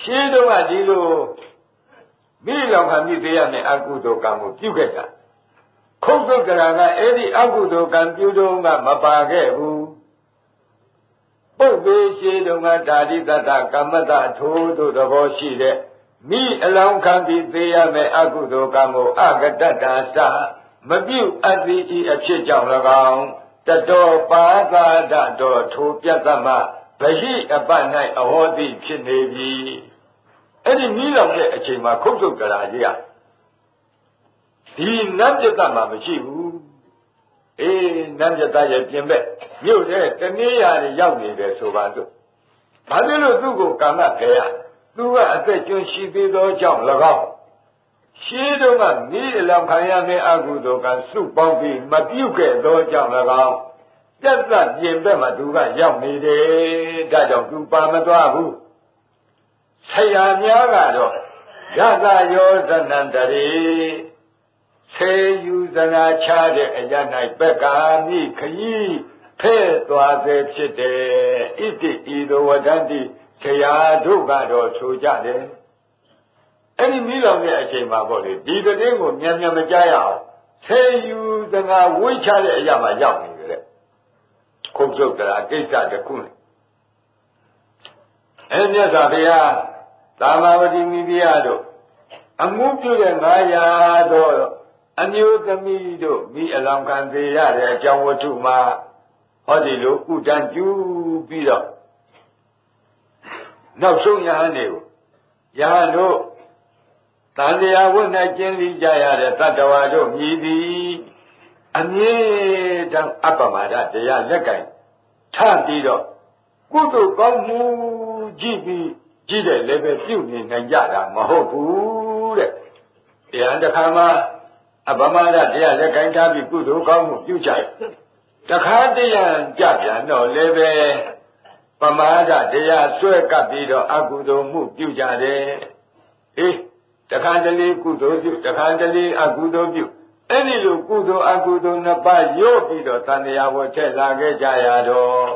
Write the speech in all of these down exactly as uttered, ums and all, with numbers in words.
ရှင်းတော့ကဒီလိုမိလောင်ခံပြီးသေးရမယ်အကုသိုလ်ကံကိုပြုခဲ့တာခုတ်သုတ်ကရာကအဲ့ဒီအကုသိုလ်ကံပြုတော့ကမပါခဲ့ဘူးပုပ်သေးရှိတော့ကဓာတိတ္တကမ္မတထိုးတို့သဘောရှိတဲ့မိအလောင်းခံပြီးသေးရမယ်အကုသိုလ်ကံကိုအကတ္တတာစမပြုအပ်သည်ဤအဖြစ်ကြောင့်၎င်းတတော်ပါသာတတော်ထိုပြတ်သမဗဟိအပ၌အဟောတိဖြစ်နေပြီအဲ့ဒီမိလောက်တဲ့အချိန်မှာခုတ်ဆုတ်ကြရာကြီးကဒီနတ်ပြတ်သမမရှိဘူးအေးနတ်ပြတ်သားရဲ့ပြင်ဘက်မြို့တဲ့တနည်းရာရောက်နေတယ်ဆိုပါစို့ဘာဖြစ်လို့သူ့ကိုကံကခဲရသူကအသက်ကျွန်းရှိသေးသောကြောင့်၎င်းရှင်းတော့ကမိအလောင်းခံရမယ့်အကုသိုလ်ကစုပေါင်းပြီးမပြုတ်ခဲ့သောကြောင့်၎င်းပြတ်သက်ပြင်ဘက်မှာသူကရောက်နေတယ်ဒါကြောင့်သူပါမသွားဘူးဆရာများကတော့ရသယောဇနန္တရေဆေယူဇနာချတဲ့အရ၌ပက္ကာမိခยีဖဲ့သွားစေဖြစ်တယ်ဣတိဤသောဝဒန္တိဆရာတို့ကတော့ဆိုကြတယ်အဲ့ဒီမိလောင်တဲ့အချိန်မှာပေါ့လေဒီတည်းကိုမြန်မြန်မကြားရအောင်ဆေယူဇနာဝိချတဲ့အရာမှာရောက်နေတယ်ခုတ်ဆုတ်တာကိစ္စတစ်ခုနဲ့အဲ့မြတ်စွာဘုရားသာမဝတိမိဖုရားတို့အမှုပြုတဲ့ငါးရာတော့အမျိုးသမီးတို့မိအလောင်းခံသေးရတဲ့အကြောင်းဝတ္ထုမှာဟောဒီလိုဥဒ္ဒံကျူပြီးတော့နောက်ဆုံးယဟန်တွေကိုယဟန်တို့တန်တရားဝတ်၌ကျင်းလီကြရတဲ့တတ္တဝါတို့မြည်သည်အမြဲတမ်းအပ္ပမဒတရားလက်ကင်ထပြီးတော့ကုသိုလ်ကောင်းမှုကြည့်ပြီးကြည့်တဲ့လည်းပဲပြုနေနိုင်ကြတာမဟုတ်ဘူးတဲ့တရားတစ်ခါမှအပ္ပမဒတရားလက်ကင်ထားပြီးကုသိုလ်ကောင်းမှုပြုကြတယ်တခါတည်းရကြပြန်တော့လည်းပဲပမာဒတရားဆွဲကပ်ပြီးတော့အကုသိုလ်မှုပြုကြတယ်အေးတခါတလေကုသိုလ်ပြုတခါတလေအကုသိုလ်ပြုအဲ့ဒီလိုကုသိုလ်အကုသိုလ်နှစ်ပါးရော့ပြီးတော့သံဃာဝတ်ထက်လာခဲ့ကြရတော့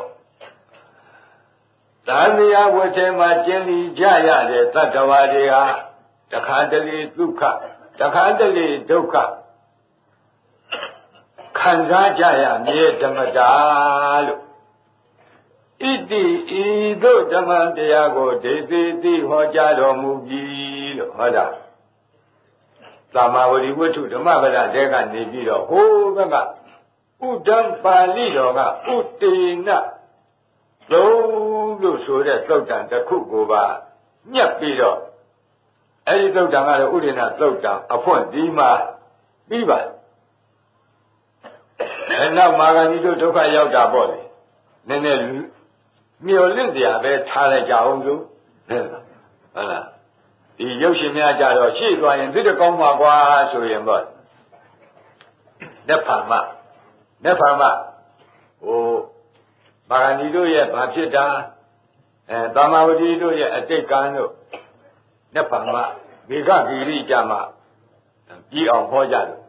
သံဃာဝတ်ထဲမှာကျင့်ပြီးကြရတဲ့တတ္တဝါတွေဟာတခါတလေဒုက္ခတခါတလေဒုက္ခခံစားကြရမြေဓမ္မတာလို့ဣတိဤသို့ဓမ္မတရားကိုဒေသိတိဟောကြားတော်မူပြီလို့ဟောတာသာမဝတိဝတ္ထုဓမ္မပဒတဲကနေပြီးတော့ဟိုဘက်ကဥဒ္ဒံပါဠိတော်ကဥတေနသုံးလို့ဆိုတဲ့သုတ်တံတစ်ခုကိုပါညှက်ပြီးတော့အဲ့ဒီသုတ်တံကတော့ဥဒေနသုတ်တံအဖွင့်ဒီမှာပြီးပါအဲနောက်မာဂန္ဒီတို့ဒုက္ခရောက်တာပေါ့လေနည်းနည်းမျော်လင့်စရာပဲထားလိုက်ကြအောင်လို့ဟုတ်လားဒီရုပ်ရှင်များကြတော့ရှေ့သွားရင်သိတဲ့ကောင်းပါကွာဆိုရင်ပေါ့လက်ဖာမလက်ဖာမဟိုမာဂန္ဒီတို့ရဲ့ဘာဖြစ်တာအဲသာမဝတိတို့ရဲ့အတိတ်ကံတို့လက်ဖာမမေဃဂီရိကြမှာပြီးအောင်ဟောကြတယ်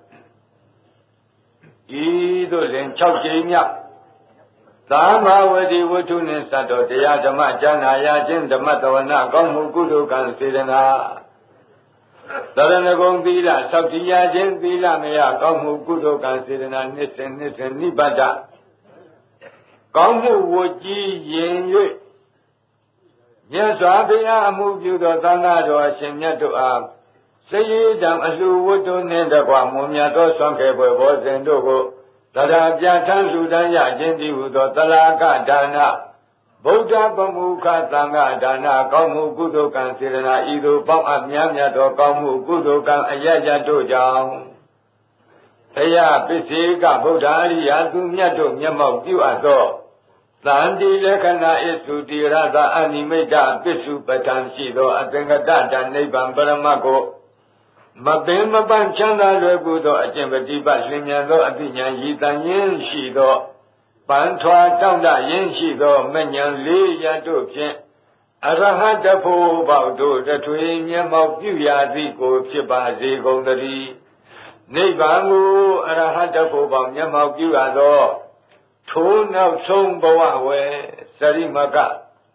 ဤသို့လင်၆ကြိမ်မြောက်သာမဝတိဝတ္ထုနှင့်စပ်တော်တရားဓမ္မကျမ်းနာရခြင်းဓမ္မတဝနာကောင်းမှုကုသိုလ်ကံစေတနာသရဏဂုံသီလသောက်တည်ရခြင်းသီလမယကောင်းမှုကုသိုလ်ကံစေတနာနှစ်စဉ်နှစ်စဉ်နိဗ္ဗာန်ကောင်းမှုဝကြီးရင်၍မြတ်စွာဘုရားအမှုပြုသောသံဃာတော်အရှင်မြတ်တို့အားစရေတံအလှဝတ္ထုနှင့်တကွမွန်မြတ်သောဆွမ်းခေပွဲဘောဇင်တို့ကိုသရပြဋ္ဌာန်းလူတန်းရခြင်းတည်းဟုသောသလာကဒါနဗုဒ္ဓပမုခသံဃာဒါနကောင်းမှုကုသိုလ်ကံစေတနာဤသို့ပေါင်းအပ်များမြတ်သောကောင်းမှုကုသိုလ်ကံအယယတို့ကြောင့်ဘုရားပစ္စေကဗုဒ္ဓအရိယာသူမြတ်တို့မျက်မှောက်ပြုအပ်သောသန္တိလက္ခဏာဣသုတိရသအနိမိတ်ပစ္စုပတံရှိသောအသင်္ကတတနိဗ္ဗာန်ပရမတ်ကိုမပင်မပန်းချမ်းသာလွယ်ကူသောအကျင့်ပฏิပတ်လျင်မြန်သောအသိဉာဏ်ရည်တန်ရင်းရှိသောပန်းထွာတောင့်တရင်းရှိသောမဉ္ဇဉ်လေးရတို့ဖြင့်အရဟတဖို့ပေါတို့တထွေမျက်မှောက်ပြုရာသည်ကိုဖြစ်ပါစေကုန်သတည်းနိဗ္ဗာန်ကိုအရဟတဖို့ပေါမျက်မှောက်ပြုရသောထိုနောက်ဆုံးဘဝဝယ်စရိမက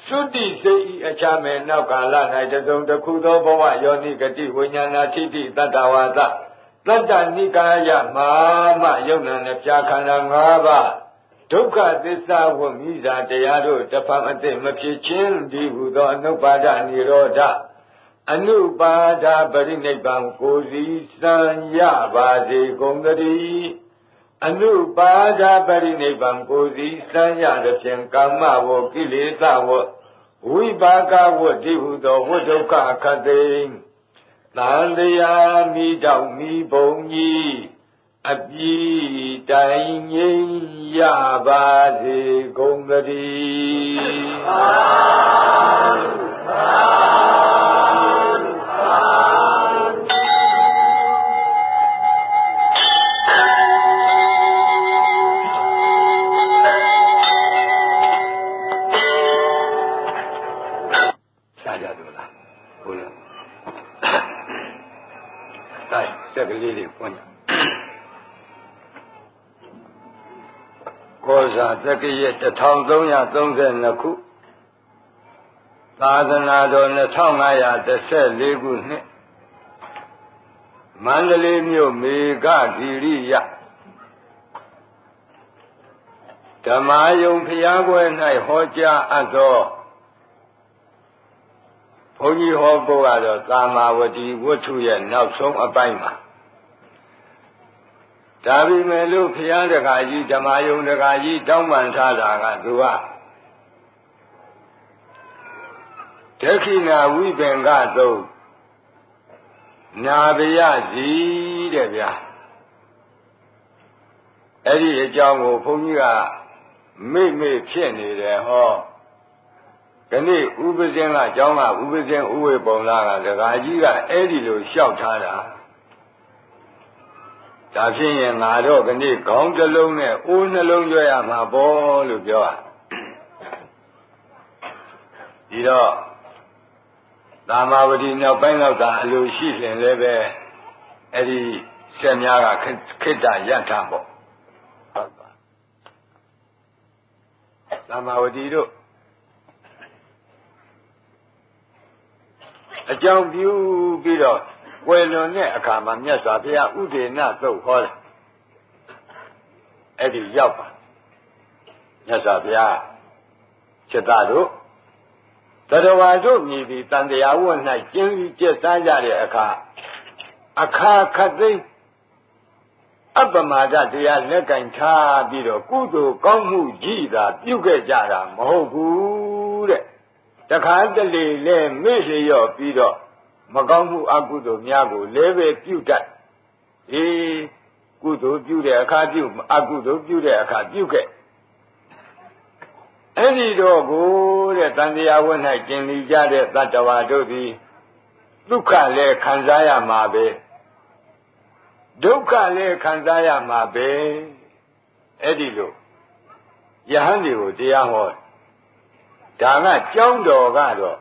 သုတိစိတ်ဤအချမေနောက်ကာလ၌တစုံတစ်ခုသောဘဝယောနိဂတိဝိညာဏထိတိတတ္တဝါသတတ္တနိကာယမာမယုံနာနှပြခန္ဓာ၅ပါးဒုက္ခသစ္စာဝမိစာတရားတို့တဖန်အသိမဖြစ်ခြင်းဒီဟုသောအနုပါဒနိရောဓအနုပါဒပရိနိဗ္ဗာန်ကိုစီစံရပါစေကုန်သတည်းအနုပါဒပရိနိဗ္ဗာန်ကိုစီစံရသဖြင့်ကာမဝကိလေသာဝဝိပါကဝတိဟုသောဝိဒုက္ခခတ်သိသံတရားမိတောက်မိဘုံကြီးအပြီတိုင်ငြိမ်းရပါစေကုန်သတည်းသာသာတက်ကလေးတွေပွင့်ကောဇာတက္ကရာတစ်ထောင်သုံးရာသုံးဆယ်နှစ်ခုသာသနာတော်နှစ်ထောင်ငါးရာတစ်ဆယ်လေးခုနှစ်မန္တလေးမြို့မေဃဂိရိယဓမ္မာယုံဖျားပွဲ၌ဟောကြားအပ်သောဘုန်းကြီးဟောဖို့ကတော့သာမာဝတိဝတ္ထုရဲ့နောက်ဆုံးအပိုင်းမှာဒါပေမဲ့လို့ဘုရားတကာကြီးဓမ္မယုံတကာကြီးတောင်းပန်ထားတာကသူကဒက္ခိဏဝိပင်္ဂသုနာဘယစီတဲ့ဗျာအဲ့ဒီအကြောင်းကိုဘုန်းကြီးကမိတ်မိတ်ဖြစ်နေတယ်ဟောခဏဥပဇင်းကအကြောင်းကဥပဇင်းဥဝေပုံလာကတကာကြီးကအဲ့ဒီလိုလျှောက်ထားတာဒါဖြစ်ရင်ငါတော့ခဏခေါင်းတစ်လုံးနဲ့အိုးနှလုံးကြွရမှာပေါ့လို့ပြောတာဒီတော့သာမာဝတိနောက်ပိုင်းတော့သာအလိုရှိရင်လည်းပဲအဲ့ဒီဆက်များကခိတ္တရထပေါ့ဟုတ်ပါသာမာဝတိတို့အကြောင်းပြုပြီးတော့ကွယ်လွန်တဲ့အခါမှာမြတ်စွာဘုရားဥဒေနသုတ်ဟောတယ်အဲ့ဒီရောက်ပါမြတ်စွာဘုရားจิตတို့တရဝါတို့မြည်ပြီးတန်တရားဝတ်၌ကျင်းပြီးကျက်စားကြတဲ့အခါအခါခတ်သိမ်းအပ္ပမာဒတရားလက်ကင်ထားပြီးတော့ကုသိုလ်ကောင်းမှုကြီးသာပြုခဲ့ကြတာမဟုတ်ဘူးတဲ့တခါတလေလဲမေ့လျော့ပြီးတော့မကောင်းမှုအကုသိုလ်များကိုလည်းပဲပြုတတ်အေးကုသိုလ်ပြုတဲ့အခါပြုအကုသိုလ်ပြုတဲ့အခါပြုခဲ့အဲ့ဒီတော့ကိုတဲ့တန်တရားဝတ်၌ကျင်လီကြတဲ့တတ္တဝါတို့သည်ဒုက္ခလည်းခံစားရမှာပဲဒုက္ခလည်းခံစားရမှာပဲအဲ့ဒီလိုယဟန်တွေကိုတရားဟောဒါကကြောင်းတော်ကတော့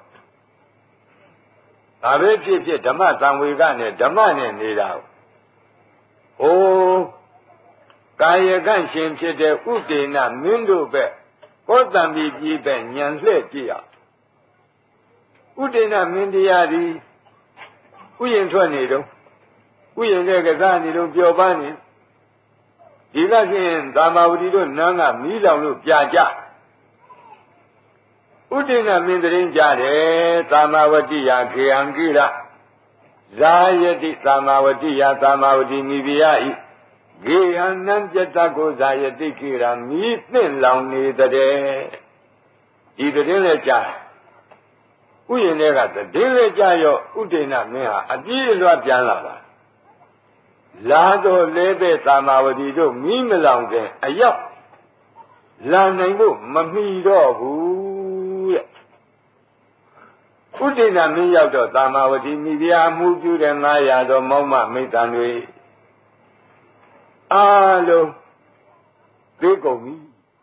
ဒါပဲဖြစ်ဖြစ်ဓမ္မသံဝေကနဲ့ဓမ္မနဲ့နေတာဟိုကာယကံရှင်ဖြစ်တဲ့ဥဒေနမင်းတို့ပဲကောတံပိပြည်ပဲညံလှဲ့ကြည့်အောင်ဥဒေနမင်းတရားဒီဥယျင်ထွက်နေတော့ဥယျင်တဲ့ကစားနေတော့ပျော်ပန်းနေဒီကဖြင့်သာမာဝတိတို့နန်းကမီးလောင်လို့ပြကြဥဒေနမင်းတရင်ကြတယ်သာမာဝတိယခေယံကိရဇာယတိသာမာဝတိယသာမာဝတိမိဖုရားဤဂေဟနံပြတကိုဇာယတိကိရမိသင့်လောင်နေတဲ့ဒီတရင်လည်းကြားဥယျင်တွေကတရင်လည်းကြားရောဥဒေနမင်းဟာအပြည့်အလွှတ်ပြန်လာတာလာတော့လည်းပဲသာမာဝတိတို့မိမလောင်တဲ့အရောက်လာနိုင်ဖို့မမီတော့ဘူးတဲ့ဥဒေနမင်းရောက်တော့သာမာဝတိမိဖုရားမှုပြုတဲ့ငါးရာသောမောင်မမိတ်တန်တွေအားလုံးသိကုန်ပြီ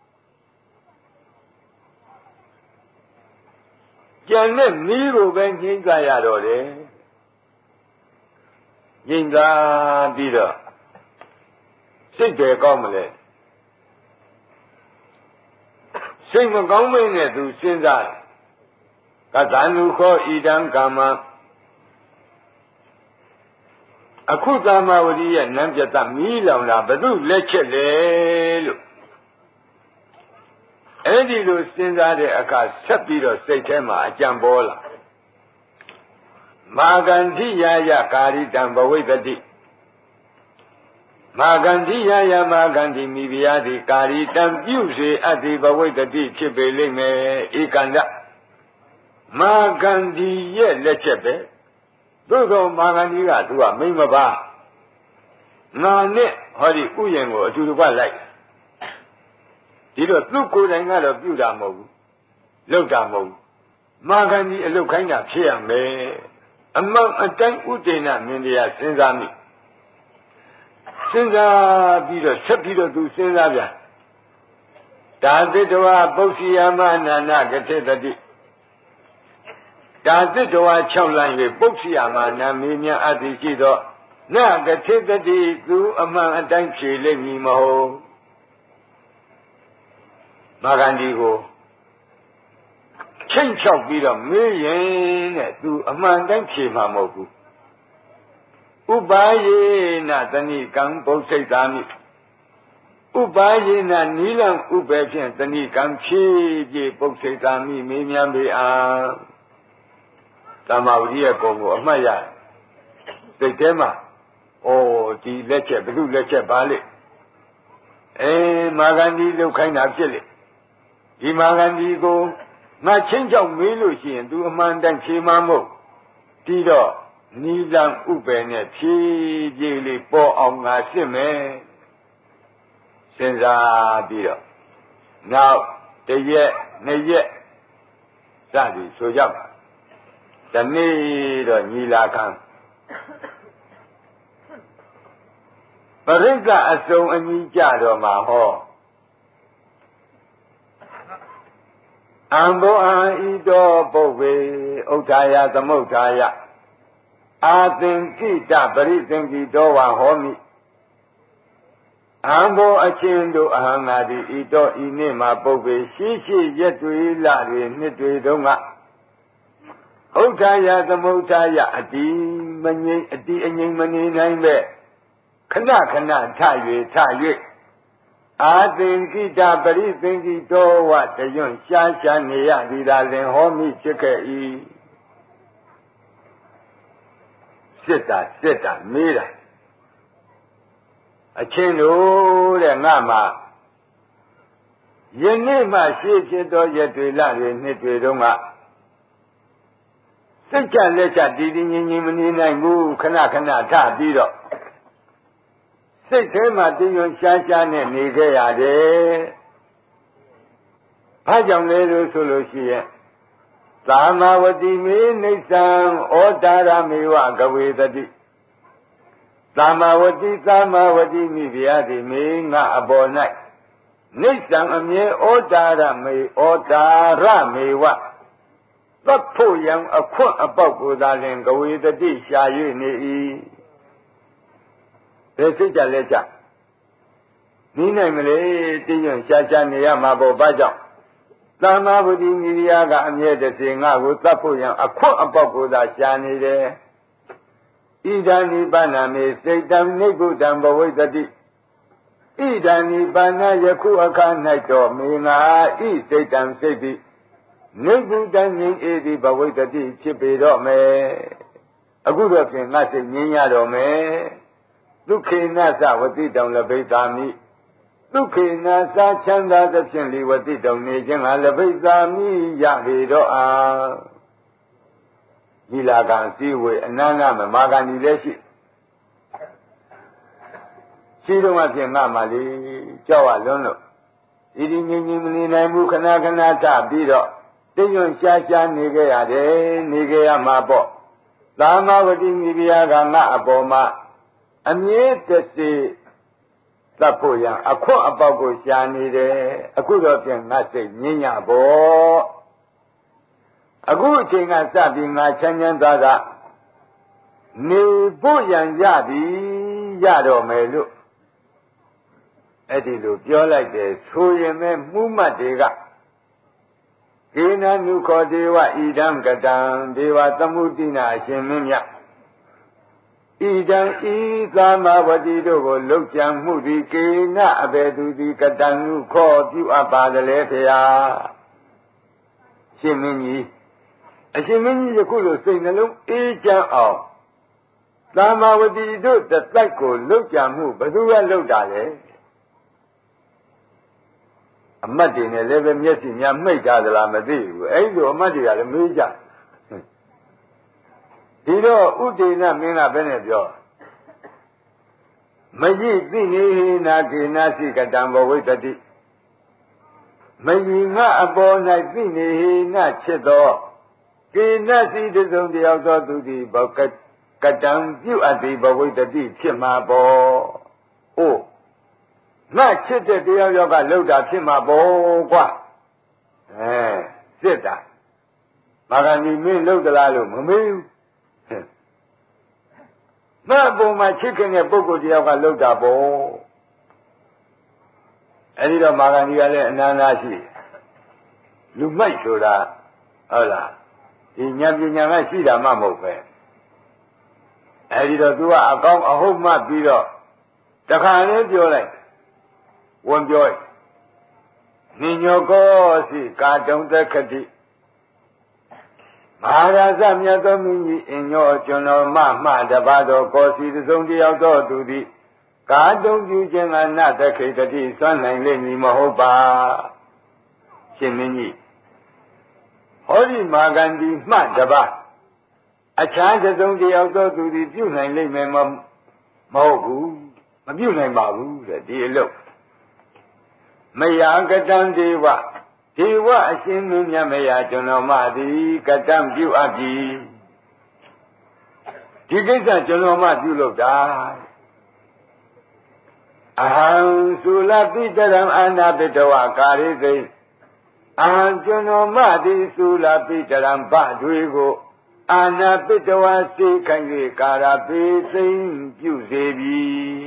ကျန်တဲ့မိကိုပဲငြိမ်းကြရတော့တယ်ငြိမ်းသာပြီးတော့စိတ်တွေကောင်းမလဲစိတ်မကောင်းမင်းနဲ့သူစဉ်းစားသံလူခောဣဒံကာမအခုသမ္မာဝတိရဲ့နံပြတ်သမီးလောင်တာဘု து လက်ချက်လေလို့အဲ့ဒီလိုစဉ်းစားတဲ့အခါဆက်ပြီးတော့စိတ်ထဲမှာအကြံပေါ်လာမာဂန္ဓိယာယကာရိတံဘဝိတ္တိမာဂန္ဓိယာယမာဂန္ဓိမိဖုရားသည်ကာရိတံပြုစေအပ်သည်ဘဝိတ္တိဖြစ်ပေလိမ့်မယ်ဧကန္တမာဂန္ဓိရဲ့လက်ချက်ပဲသို့သောမာဂန္ဓိကသူကမိမ့်မပါငါနဲ့ဟောဒီဥယျာဉ်ကိုအတူတကွလိုက်ဒီတော့သူ့ကိုယ်တိုင်ကတော့ပြုတာမဟုတ်ဘူးလုပ်တာမဟုတ်ဘူးမာဂန္ဓိအလုပ်ခိုင်းတာဖြစ်ရမယ်အမှန်အတိုင်းဥဒိဏမင်းတရားစဉ်းစားမိစဉ်းစားပြီးတော့ဆက်ပြီးတော့သူစဉ်းစားပြန်ဒါသတ္တဝါပု္ပ္ပိယမနာနာကတိတတိဒါသတ္တဝါ၆လမ်း၍ပု္ပ္ပိယမနာမေမြအတ္တိရှိသောနကတိတတိသူအမှန်အတိုင်းဖြေလိမ့်မည်မဟုတ်မာဂန္ဓိကိုချိန်ချောက်ပြီးတော့မေးရင်တဲ့သူအမှန်တိုင်းဖြေမှာမဟုတ်ဘူးဥပါယေနသဏိကံပု္ပ္ပိတာမိဥပါယေနနီလံဥပေဖြင့်သဏိကံဖြေပြေပု္ပ္ပိတာမိမေးမြန်းပေအားသမ္မာဝိရိယကုံကိုအမှတ်ရစိတ်ထဲမှာဩဒီလက်ချက်ဘု து လက်ချက်ပါလေအဲမာဂန္ဓိလောက်ခိုင်းတာဖြစ်လေဒီမာဂန္ဓိကိုငါချင်းချောက်မေးလို့ရှိရင် तू အမှန်တန်ဖြေမှာမဟုတ်ဒီတော့နီလံဥပယ်နဲ့ဖြည်းဖြည်းလေးပေါ်အောင်ငါစစ်မယ်စဉ်းစားပြီးတော့နောက်တစ်ရက်နှစ်ရက်စသည်ဆိုကြပါဒီနေ့တော့ညီလာခံပရိက္ခအစုံအညီကြတော့မှာဟောအံဘောအံဤတောပုဗ္ဗေဥဋ္ဌာယသမုဋ္ဌာယအာသင်္ကိတပရိသင်္ကိတောဝါဟောမိအံဘောအချင်းတို့အဟံငါသည်ဤတောဤနေ့မှာပုဗ္ဗေရှိရှိရက်တွေလတွေနှစ်တွေတုန်းကဥဋ္ဌာယသမုဋ္ဌာယအတိမငြိမ်အတိအငြိမ်မနေနိုင်ပဲခဏခဏထ၍ထ၍အာသင်္ကိတပရိသင်္ကိတောဝတယွန့်ရှားရှားနေရသည်သာလင်ဟောမိဖြစ်ခဲ့၏စစ်တာစစ်တာမေးတာအချင်းတို့တဲ့ငါမှာယနေ့မှရှေ့ဖြစ်သောရက်တွေလတွေနှစ်တွေတုန်းကစိတ်ချလက်ချတည်တည်ငြိမ်ငြိမ်မနေနိုင်ဘူးခဏခဏထပြီးတော့စိတ်ထဲမှာတည်ရွံ့ရှားရှားနဲ့နေခဲ့ရတယ်။ဘာကြောင့်လဲလို့ဆိုလို့ရှိရင်သာမဝတိမေနိစ္စံဩတာရမေဝကဝေတတိသာမဝတိသာမဝတိမိဖုရားသည်မေငါအပေါ်၌နိစ္စံအမြဲဩတာရမေဩတာရမေဝသတ်ဖို့ရန်အခွင့်အပေါက်ကိုသာလင်ကဝေတတိရှာ၍နေ၏ဘယ်စိတ်ကြလဲကြနီးနိုင်မလဲတည်ရွံ့ရှားရှားနေရမှာပေါ့ဘာကြောင့်သမ္မာဝတိမိရိယကအမြဲတစေငါကိုသတ်ဖို့ရန်အခွင့်အပေါက်ကိုသာရှာနေတယ်ဣဒာနိပါဏာမေစိတ်တံနိဂုတံဘဝိတ္တိဣဒာနိပါဏယခုအခါ၌တော်မေငါဣစိတ်တံစိတ်တိနိဂုတံငြိမ်းအေးသည်ဘဝိတ္တိဖြစ်ပေတော့မယ်အခုတော့ဖြင့်ငါစိတ်ငြိမ်းရတော့မယ်ဒုက္ခေနသဝတိတောင်လပိတာမိဒုက္ခေနသချမ်းသာသဖြင့်လေဝတိတောင်နေခြင်းဟာလပိတာမိရပေတော့အားဒီလာကံစည်းဝေအနန္တမမာဂန္ဒီလည်းရှိရှိတော့မှဖြင့်ငါမှလေကြောက်ရလွန်းလို့ဒီဒီငြိမ်ငြိမ်မနေနိုင်ဘူးခဏခဏထပြီးတော့တိတ်ရွံ့ရှားရှားနေခဲ့ရတယ်နေခဲ့ရမှာပေါ့သာမဝတိမိဖုရားကငါအပေါ်မှာအမြဲတစေသတ်ဖို့ရန်အခွင့်အပေါက်ကိုရှာနေတယ်အခုတော့ပြန်ငါစိတ်ငြိမ်းရပေါ့အခုအချိန်ကစပြီးငါချမ်းချမ်းသာသာနေဖို့ရန်ရပြီရတော့မယ်လို့အဲ့ဒီလိုပြောလိုက်တယ်ဆိုရင်ပဲမှုမှတ်တွေကကေနနုခောဒေဝဣဒံကတံဒေဝသမုတိနာအရှင်မင်းမြတ်ဣဒံဤသမ္မာဝတိတို့ကိုလှုပ်ကြံမှုသည်ကေနအဘေသူသည်ကတံနုခောပြုအပ်ပါသလဲဖေဟာရှင်မင်းကြီးအရှင်မင်းကြီးယခုလိုစိတ်နှလုံးအေးချမ်းအောင်သမ္မာဝတိတို့တတိုက်ကိုလှုပ်ကြံမှုဘယ်သူကလှုပ်တာလဲအမတ်တွေနဲ့လည်းပဲမျက်စိများမှိတ်ကြသလားမသိဘူးအဲ့ဒီလိုအမတ်တွေကလည်းမေးကြဒီတော့ဥဒိဏမင်းကဘယ်နဲ့ပြောမယိသိနေနာကေနာစိကတံဘဝိတ္တိမယိငါအပေါ်၌သိနေနာချစ်သောကေနစိတစုံတယောက်သောသူသည်ဘကကတံပြုအပ်သည်ဘဝိတ္တိဖြစ်မှာပေါ့။အိုးငါချစ်တဲ့တရားယောက်ကလှုပ်တာဖြစ်မှာပေါ့ကွာ။အဲစစ်တာမာဂန္ဒီမင်းလှုပ်သလားလို့မမေးဘူး။ငါအပေါ်မှာချစ်ခင်တဲ့ပုဂ္ဂိုလ်တယောက်ကလှုပ်တာပေါ့။အဲဒီတော့မာဂန္ဒီကလည်းအနန္တရှိလူမိုက်ဆိုတာဟုတ်လားဒီဉာဏ်ပညာကရှိတာမှမဟုတ်ပဲအဲဒီတော့ तू ကအကောင်းအဟုတ်မှပြီးတော့တခါလေးပြောလိုက်ဝန်ပြောနိညောကောစီကာတုံတက္ခတိမဟာရာဇမြတ်သောမင်းကြီးအင်ညောကျွန်တော်မမှတပါတော်ကောစီသုံးတယောက်သောသူသည်ကာတုံပြုခြင်းကနတခိတတိစွမ်းနိုင်လိမ့်မည်မဟုတ်ပါရှင်မင်းကြီးဟောဒီမာဂန္ဒီမှတပါအခြားသုံးတယောက်သောသူသည်ပြုနိုင်လိမ့်မယ်မဟုတ်ဘူးမပြုနိုင်ပါဘူးတဲ့ဒီအလုပ်မယကတံဒေဝဒေဝအရှင်မင်းမြတ်မယကျွန်တော်မသည်ကတံပြုအပ်ပြီဒီကိစ္စကျွန်တော်မပြုလုပ်တာအဟံသုလပိတရံအာနာပိတဝကာရိသိအဟံကျွန်တော်မသည်သုလပိတရံဗတွေကိုအာနာပိတဝစေခိုင်၍ကာရပေသိမ့်ပြုစေပြီ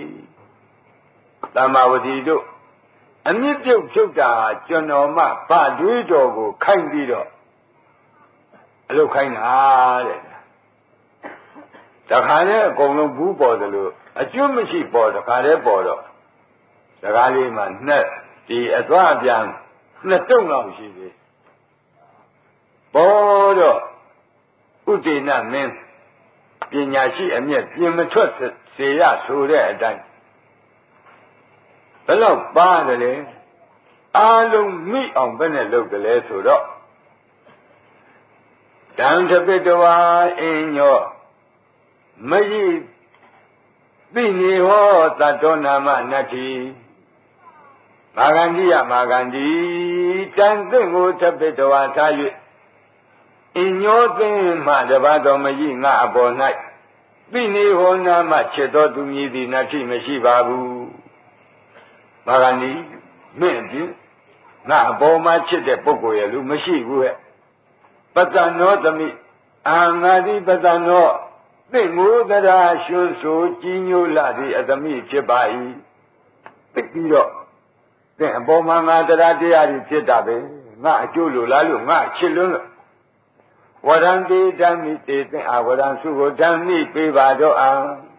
သမ္မာဝတိတို့အမြင့်ပြုတ်ဖြုတ်တာကျွန်တော်မှဗတွေးတော်ကိုခိုင်းပြီးတော့အလုပ်ခိုင်းတာတဲ့တခါနဲ့အကုန်လုံးဘူးပေါ်တယ်လို့အကျွတ်မရှိပေါ်တခါနဲ့ပေါ်တော့စကားလေးမှနှစ်ဒီအသွားအပြန်နှစ်တုံလောက်ရှိသေးပေါ်တော့ဥဒိဏမင်းပညာရှိအမျက်ပြင်မထွက်စေရဆိုတဲ့အတိုင်းဘယ်လောက်ပါတယ်လဲအားလုံးမိအောင်ဘယ်နဲ့လုပ်တယ်လဲဆိုတော့တံတပိတဝါအင်းညောမယိသိနေဟောသတ္တောနာမနတ္ထိမာဂန္ဒီယမာဂန္ဒီတန်သင့်ကိုတပိတဝါထား၍အင်းညောသိမှတပါတော်မယိငါအပေါ်၌သိနေဟောနာမချစ်တော်သူမည်သည်နတ္ထိမရှိပါဘူးမာဂန္ဒီမင်းပြငါအပေါ်မှာချစ်တဲ့ပုဂ္ဂိုလ်ရဲ့လူမရှိဘူးဟဲ့ပတ္တနောသမိအာငါသည်ပတ္တနောသိငိုသရာရွှွဆိုကြီးညိုလာသည့်အသမိဖြစ်ပါ၏သိပြီးတော့သင်အပေါ်မှာငါတရားတရားကြီးဖြစ်တာပဲငါအကျိုးလိုလားလို့ငါချစ်လွန်းလို့ဝရံတိဓမ္မိတေသင်အဝရံစုကိုဓမ္မိပေးပါတော့အာ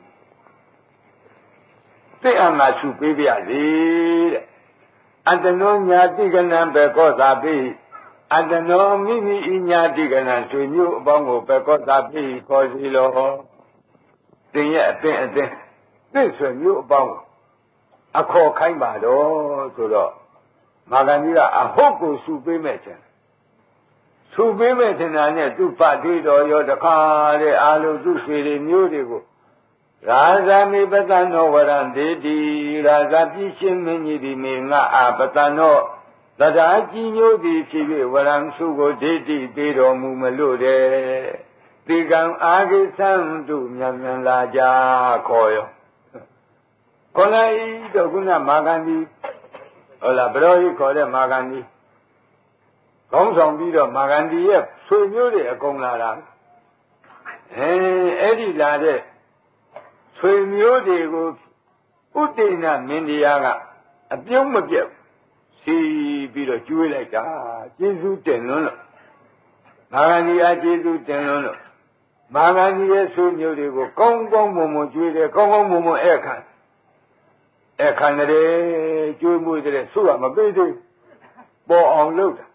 သိအငါစုပေးပြရစေတဲ့အတ္တနောညာတိကနံဘေကောသာပိအတ္တနောမိမိဤညာတိကနံဆွေမျိုးအပေါင်းကိုဘေကောသာပိခေါ်စီလောသင်ရဲ့အသင်အသင်သင်ဆွေမျိုးအပေါင်းအခေါ်ခိုင်းပါတော့ဆိုတော့မာဂန္ဒီကအဟုတ်ကိုစုပေးမဲ့ခြင်းစုပေးမဲ့ခြင်းနဲ့သူ့ဖတ်တွေးတော်ရောတခါတဲ့အာလုံးသူ့ဆွေတွေမျိုးတွေကိုရာဇာမိပတနောဝရံဒေတိရာဇာပြည့်ရှင်မင်းကြီးဒီမေငါအာပတနောတရားကြီးညိုသည်ဖြစ်၍ဝရံစုကိုဒေတိပေးတော်မူမလို့တဲ့ဒီကံအာဂိသံတုမြန်မြန်လာကြခေါ်ရောခေါ်လိုက်တော့ခုနမာဂန္ဒီဟုတ်လားဘရောဟိခေါ်တဲ့မာဂန္ဒီခေါင်းဆောင်ပြီးတော့မာဂန္ဒီရဲ့ဆွေမျိုးတွေအကုန်လာတာအဲအဲ့ဒီလာတဲ့ဆွေမျိုးတွေကိုဥဒိဏမင်းတရားကအပြုံးမပြတ်စီပြီးတော့ကျွေးလိုက်တာကျေးဇူးတင်လွန်းလို့မာဂန္ဒီအားကျေးဇူးတင်လွန်းလို့မာဂန္ဒီရဲ့ဆွေမျိုးတွေကိုကောင်းကောင်းမွန်မွန်ကျွေးတယ်ကောင်းကောင်းမွန်မွန်အဲ့ခံအဲ့ခံတယ်ကျွေးမွေးတယ်ဆိုရမပေးသေးပေါ်အောင်လုပ်တာ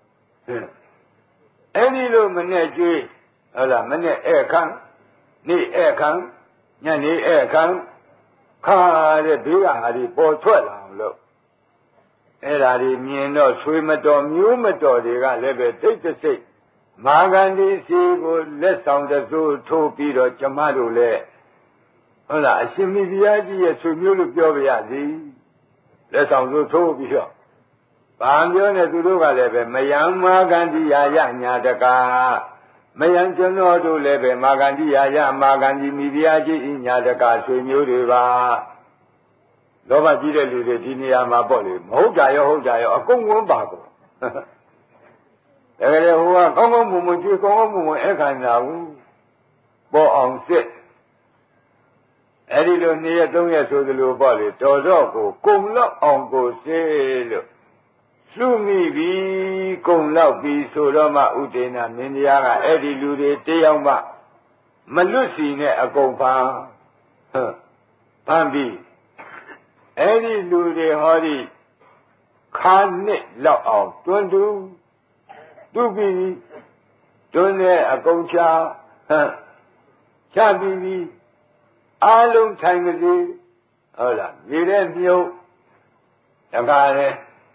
အဲ့ဒီလိုမနဲ့ကျွေးဟုတ်လားမနဲ့အဲ့ခံနေ့အဲ့ခံညနေအဲ့ခံခါတဲ့ဘေးကဟာဒီပေါ်ထွက်လာအောင်လို့အဲ့ဒါဒီမြင်တော့ဆွေမတော်မျိုးမတော်တွေကလည်းပဲတိတ်တဆိတ်မာဂန္ဒီစီကိုလက်ဆောင်တစိုးထိုးပြီးတော့ကျမတို့လည်းဟုတ်လားအရှင်မိဖုရားကြီးရဲ့ဆွေမျိုးလို့ပြောပြရစီလက်ဆောင်စိုးထိုးပြီးတော့ဘာပြောနေသူတို့ကလည်းပဲမယံမာဂန္ဒီယာယညာတကာမယံကျွန်တော်တို့လည်းပဲမာဂန္ဒီယာယမာဂန္ဒီမိဖုရားကြီးဤညာတကာဆွေမျိုးတွေပါလောဘကြီးတဲ့လူတွေဒီနေရာမှာပေါ့လေမဟုတ်ကြရောဟုတ်ကြရောအကုန်ဝန်းပါကုန်တကယ်ဟိုကကောင်းကောင်းမွန်မွန်ကြွေးကောင်းကောင်းမွန်မွန်အခါနာဘူးပေါ်အောင်စစ်အဲ့ဒီလိုနေ့ရက်သုံးရက်ဆိုသလိုပေါ့လေတော်တော့ကိုကုံလောက်အောင်ကိုစေလို့လှမိပြီကုံလောက်ပြီဆိုတော့မှဥဒေနာမင်းတရားကအဲ့ဒီလူတွေတယောက်မှမလွတ်စီနဲ့အကုန်ဖမ်းဟမ်ဖမ်းပြီးအဲ့ဒီလူတွေဟောဒီခါနှစ်လောက်အောင်တွန်းတူတူပြီးတွန်းတဲ့အကုန်ချဟမ်ချပြီးပြီးအားလုံးထိုင်ကြစီဟုတ်လားမြေတဲ့မြုပ်တခါလေ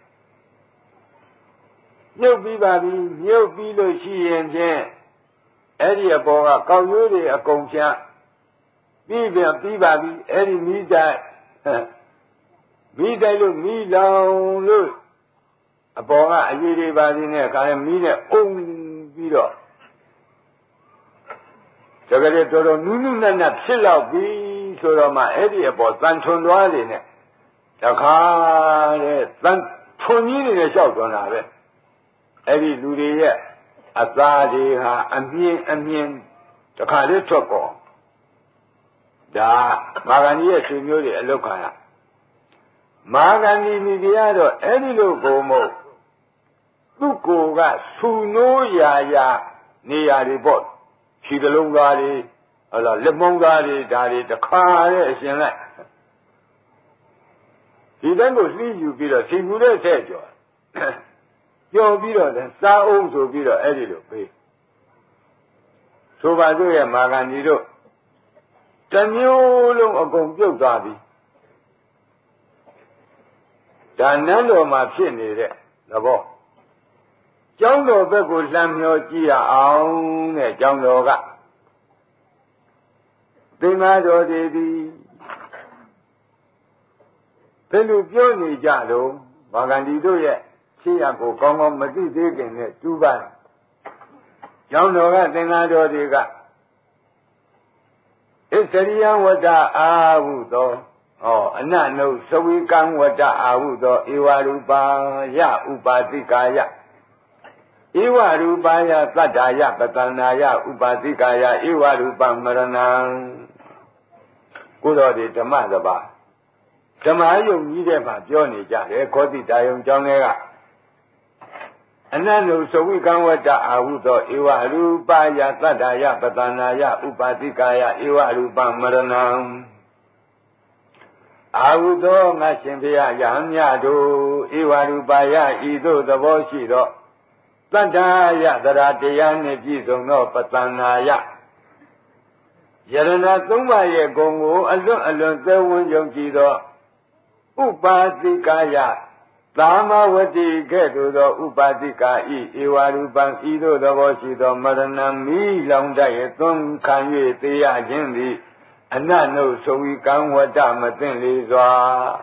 မြုပ်ပြီးပါပြီမြုပ်ပြီးလို့ရှိရင်ဖြင့်အဲ့ဒီအပေါ်ကကောက်ရိုးတွေအကုန်ချပြီးပြန်ပြီးပါပြီအဲ့ဒီမိတိုက်ဟမ်မိတိုက်လို့မိလောင်လို့အပေါ်ကအရေးတွေပါသေးနဲ့ခါရမီးနဲ့အုံပြီးတော့တကယ်တော်တော်နူးနူးနတ်နတ်ဖြစ်တော့ပြီဆိုတော့မှအဲ့ဒီအပေါ်တန်ထွန်သွားနေနဲ့တခါတဲ့တန်ထွန်ကြီးနေနဲ့လျှောက်သွားတာပဲအဲ့ဒီလူတွေရဲ့အသားတွေဟာအမြင်အမြင်တခါလေးထွက်ပေါ်ဒါမာဂန္ဒီရဲ့ဆွေမျိုးတွေအလုတ်ခံရမာဂန္ဒီမိဖုရားတော့အဲ့ဒီလိုကိုမို့သူ့ကိုယ်ကဆူနိုးရာရာနေရာတွေပေါ့ခြေတလုံးသားတွေဟလာလက်မုံသားတွေဒါတွေတခါတဲ့အရှင်လိုက်ဒီတိုင်းကိုလှီးယူပြီးတော့စီကူတဲ့ဆက်ကြော်ကြော်ပြီးတော့စားအောင်ဆိုပြီးတော့အဲ့ဒီလိုပေးဆိုပါစို့ရဲ့မာဂန္ဒီတို့တမျိုးလုံးအကုန်ပြုတ်သွားပြီဒါနန်းတော်မှာဖြစ်နေတဲ့သဘောကျောင်းတော်ဘက်ကိုလှမ်းမျောကြည့်ရအောင်တဲ့ကျောင်းတော်ကသင်္ဃာတော်တွေသည်ဘယ်လိုပြောနေကြလို့မာဂန္ဒီတို့ရဲ့ရှေ့ရကိုကောင်းကောင်းမသိသေးခင်နဲ့တူပါကျောင်းတော်ကသင်္ဃာတော်တွေကဣသရိယဝတ္တအာဟုသောဩအနနုသဝေကံဝတ္တအာဟုသောဧဝရူပါယဥပါတိကာယဧဝရူပါယသတ္တာယပတန္နာယဥပါတိကာယဧဝရူပမရဏံကိုတော်ဒီဓမ္မသဘာဓမ္မယုံကြီးတဲ့မှာပြောနေကြတယ်ခောတိတာယုံကျောင်းထဲကအနန္တုသဝိကံဝတ္တအာဟုသောဧဝရူပါယသတ္တာယပတန္နာယဥပါတိကာယဧဝရူပမရဏံအာဟုသောငါရှင်ဘုရားယဟန်မြတို့ဧဝရူပါယဤသို့သဘောရှိသောသတ္တာယသရတရားနှင့်ပြည့်စုံသောပတန္နာယယရဏသုံးပါးရဲ့ဂုဏ်ကိုအလွတ်အလွန်သက်ဝင်ယုံကြည်သောဥပါတိကာယသာမဝတိကဲ့သို့သောဥပါတိကာဤဧဝရူပံဤသို့သဘောရှိသောမရဏမီလောင်တတ်ရဲ့သွန်ခံ၍သေရခြင်းသည်အနတ်နှုတ်ဆိုဝီကံဝတ္တမသိလေစွာ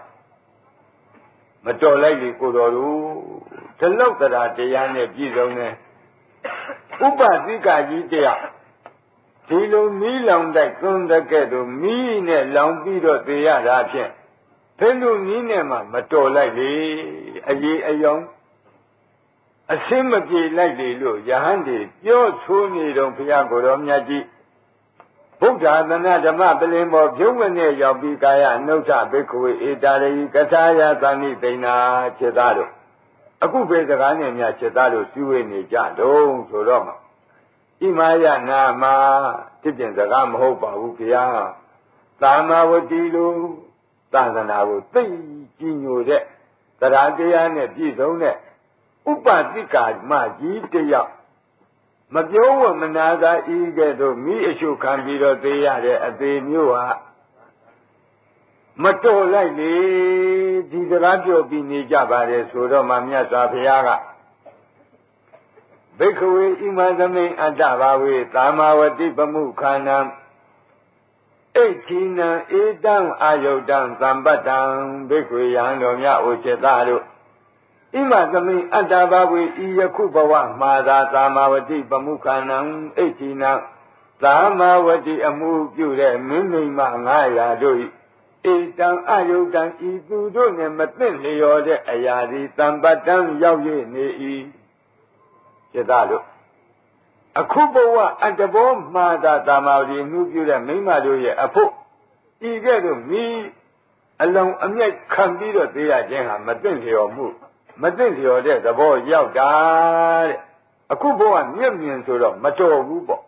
မတော်လိုက်လေကိုတော်တို့တလောက်တရာတရားနဲ့ပြည့်စုံတဲ့ဥပတိကကြီးတရားဒီလိုမီးလောင်တိုက်သွန်းတဲ့ကဲ့သို့မီးနဲ့လောင်ပြီးတော့သေရတာဖြင့်ဘယ်လိုနည်းနဲ့မှမတော်လိုက်လေအကြီးအယောင်အစင်းမပြေလိုက်လေလို့ယဟန်တွေပြောဆိုနေတော့ဘုရားကိုယ်တော်မြတ်ကြီးဗုဒ္ဓသနာဓမ္မပလင်ပေါ်ပြုံးမနဲ့ရောက်ပြီးကာယနှုတ်ထဘိက္ခဝေဧတာရိကထာယသဏိသိဏာဖြစ်သားတို့အခုပဲစကားနဲ့များချက်သားလို့စည်းဝေးနေကြတုံးဆိုတော့မှဣမာယနာမှာတစ်ပြင်စကားမဟုတ်ပါဘူးဗျာသာမဝတိလိုသာသနာကိုသိကြီးညိုတဲ့တရားတရားနဲ့ပြည့်စုံတဲ့ဥပတိကာမကြီးတယောက်မပြောဝမနာသာဤကဲ့သို့မိအရှုခံပြီးတော့သိရတဲ့အသေးမျိုးဟာမတော်လိုက်လေဒီစကားပြောပြီးနေကြပါတယ်ဆိုတော့မှမြတ်စွာဘုရားကဘိက္ခဝေဣမသမိန်အတ္တဘာဝေသာမဝတိပမှုခန္ဓံဣဋ္ဌိနံဧတံအာယုတံသံပတ္တံဘိက္ခဝေယံတော်မြတ်ဩစေတတို့ဣမသမိန်အတ္တဘာဝေဤယခုဘဝမှာသာသာမဝတိပမှုခန္ဓံဣဋ္ဌိနံသာမဝတိအမှုပြုတဲ့မင်းမိမငါးရာတို့ဤဧတံအာယုတံဤသူတို့နဲ့မသိလျော်တဲ့အရာသည်သံပတ္တံရောက်ရနေ၏စေတတို့အခုဘဝအတ္တဘောမှာသာသာမဝတိမှုပြုတဲ့မိမတို့ရဲ့အဖို့ဤကဲ့သို့မိအလုံးအမြိုက်ခံပြီးတော့သိရခြင်းဟာမသိလျော်မှုမသိလျော်တဲ့သဘောရောက်တာတဲ့အခုဘဝမျက်မြင်ဆိုတော့မတော်ဘူးပေါ့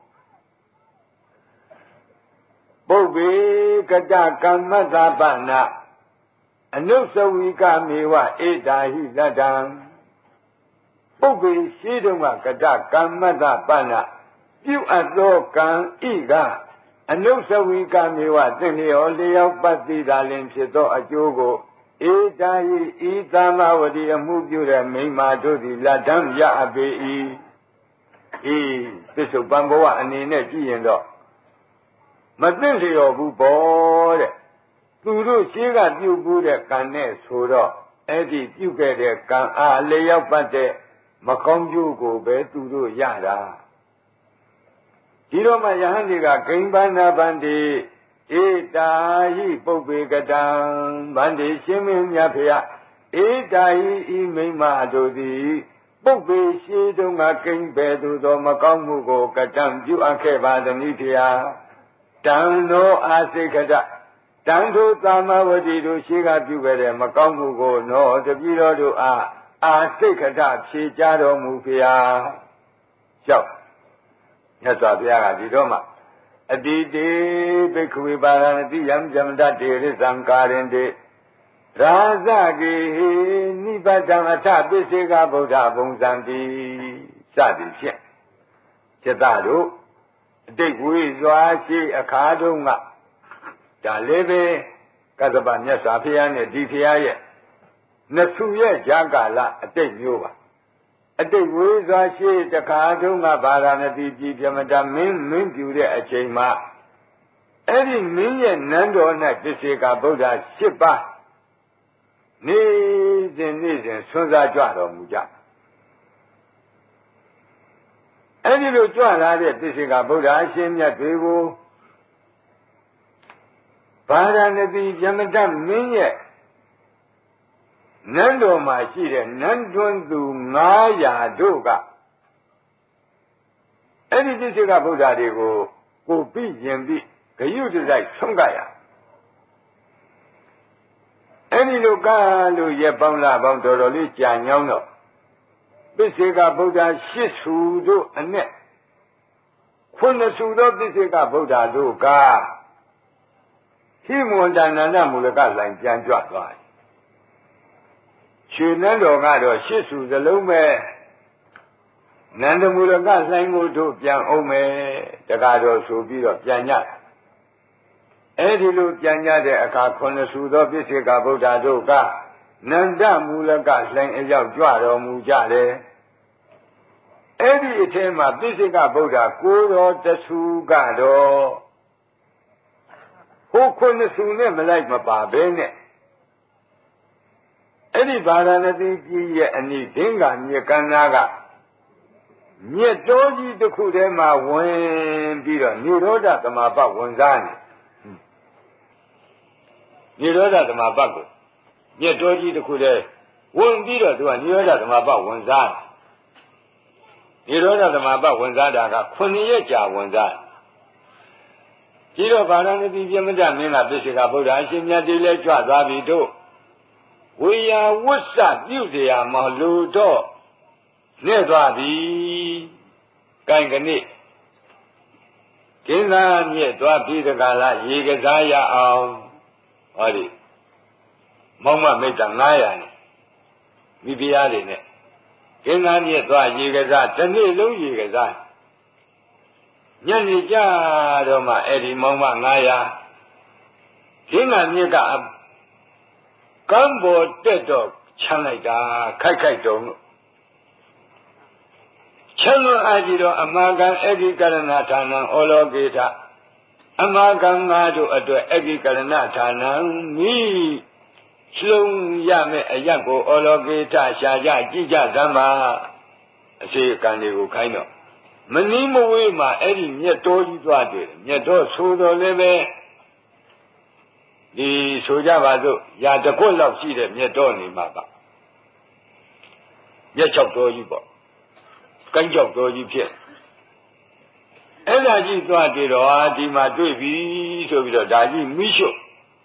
ပုဗ္ဗေကတကမ္မသပနာအနုစဝိကမေဝဧတာဟိလတ္တံပုဗ္ဗေရှိတုံးကကတကမ္မသပနာပြုအပ်သောကံဤကအနုစဝိကမေဝသင်လျောလျောပတ်တိသာလင်ဖြစ်သောအကျိုးကိုဧတာဟိဤသမ္မာဝတိအမှုပြုတဲ့မိမာတို့သည်လတ္တံရအပ်ပေ၏ဤသစ္စုပ္ပန်ဘဝအနေနဲ့ကြည့်ရင်တော့မသိလျော်ဘူးပေါ့တဲ့သူတို့ရှိကပြုဘူးတဲ့ကံနဲ့ဆိုတော့အဲ့ဒီပြုခဲ့တဲ့ကံအားလျောက်ပတ်တဲ့မကောင်းကျိုးကိုပဲသူတို့ရတာဒီတော့မှယဟန်တွေကဂိမ္ဘာနာဗန္တိဧတာဟိပုပ္ပေကတံဗန္တိရှင်မင်းမြတ်ဖေယဧတာဟိဤမိမ္မာတို့သည်ပုပ္ပေရှိတုံးကကိမ့်ပဲသူသောမကောင်းမှုကိုကတံပြုအပ်ခဲ့ပါသည်ဖေယတံသောအာစိကတတံတို့သာမဝတိတို့ရှိကပြုခဲ့တဲ့မကောင်းမှုကိုနောတပည့်တော်တို့အားအာစိကတဖြေကြတော်မူဖေယကြောက်မြတ်စွာဘုရားကဒီတော့မှအတိတေဘိက္ခဝေပါရဏတိယံဇမတတေရိသံကာရင်တေရာဇဂေဟိနိဗ္ဗတံအထပစ္စေကဗုဒ္ဓဘုံစံတိစသည်ဖြင့်จิตတို့အတိတ်ဝေးစွာရှိအခါတုန်းကဒါလည်းပဲကသဗ္ဗမြတ်စွာဘုရားနဲ့ဒီဘုရားရဲ့နှစ်သူရဲ့ဈာကာလအတိတ်မျိုးပါအတိတ်ဝေးစွာရှိတခါတုန်းကဗာရာဏသီပြည်ပြမတမင်းမင်းပြူတဲ့အချိန်မှာအဲ့ဒီမင်းရဲ့နန်းတော်၌ပစ္စေကဗုဒ္ဓရှစ်ပါးနေ့စဉ်နေ့စဉ်ဆွမ်းစားကြွတော်မူကြအဲ့ဒီလိုကြွလာတဲ့ပစ္စေကဗုဒ္ဓအရှင်မြတ်တွေကိုဗာရာဏသီပြမတမင်းရဲ့နန်းတော်မှာရှိတဲ့နန်းတွန်းသူငါးရာတို့ကအဲ့ဒီပစ္စေကဗုဒ္ဓတွေကိုကိုပြီးရင်ပြီးဂယုတစိုက်ဆုံးကရအဲ့ဒီလိုကလို့ရပေါင်းလာပေါင်းတော်တော်လေးကြာညောင်းတော့ပစ္စေကဗုဒ္ဓရှစ်ဆူတို့အနဲ့ခုနှစ်ဆူသောပစ္စေကဗုဒ္ဓတို့ကဟိမဝန္တနန္ဒမူလကလိုင်ပြန်ကြွသွားတယ်ရွှေနန်းတော်ကတော့ရှစ်ဆူစလုံးပဲနန္ဒမူလကလှိုင်းကိုတို့ပြန်အောင်မယ်တကားတော်ဆိုပြီးတော့ပြန်ညအဲ့ဒီလိုပြန်ညတဲ့အခါခုနှစ်ဆူသောပစ္စေကဗုဒ္ဓတို့ကနန္ဒမူလကလှိုင်းအရောက်ကြွတော်မူကြတယ်အဲ့ဒီအထဲမှာပစ္စေကဗုဒ္ဓကိုတော်တဆူကတော့ဟိုခုနှစ်ဆူနဲ့မလိုက်မပါဘဲနဲ့အဲ့ဒီဗာရာဏသီပြည်ရဲ့အနိဒင်္ဂမြေကန္နာကမြတ်တော်ကြီးတစ်ခုထဲမှာဝင်ပြီးတော့နိရောဓသမဘဝင်စားနေနိရောဓသမဘကိုမြတ်တော်ကြီးတစ်ခုထဲဝင်ပြီးတော့သူကနိရောဓသမဘဝင်စားနိရောဓသမဘဝင်စားတာကခုနှစ်ရက်ကြာဝင်စားဒီတော့ဗာရာဏသီပြမတမင်းကပစ္စေကဗုဒ္ဓအရှင်မြတ်တည်းလဲကြွသွားပြီတို့ဝဝေယဝဋ္စပြုเสียမလို့တော့နဲ့သွားသည်ကိုင်ကနေ့ကျင်းသာမြင့်သွားပြီးတကလားရေကစားရအောင်ဟောဒီမောင်မမိတ်တာနင်းရနဲ့မိဖုရားတွေနဲ့ကျင်းသာမြင့်သွားရေကစားတစ်နေ့လုံးရေကစားညနေကြတော့မှအဲ့ဒီမောင်မနင်းရကျင်းသာမြင့်ကကံပေါ်တက်တော့ချမ်းလိုက်တာခိုက်ခိုက်တုံလို့ချမ်းလို့အကြည့်တော့အမကံအဂိကရဏဌာနံဩလောကေထအမကံငါတို့အတွက်အဂိကရဏဌာနံမိလုံးရမယ်အရက်ကိုဩလောကေထရှာကြကြည့်ကြသမ်းပါအစေကံတွေကိုခိုင်းတော့မနီးမဝေးမှာအဲ့ဒီမြတ်တော်ကြီးသွားတွေ့တယ်မြတ်တော်ဆိုတော်လည်းပဲဒီဆိုကြပါစို့ရာတကွက်လောက်ရှိတဲ့မြတ်တော်နေမှာပါမြတ်၆တော်ကြီးပေါ့ကိုင်းကြောက်တော်ကြီးဖြစ်အဲ့ဒါကြီးသွားကြတော့ဒီမှာတွေ့ပြီဆိုပြီးတော့ဒါကြီးမိရှု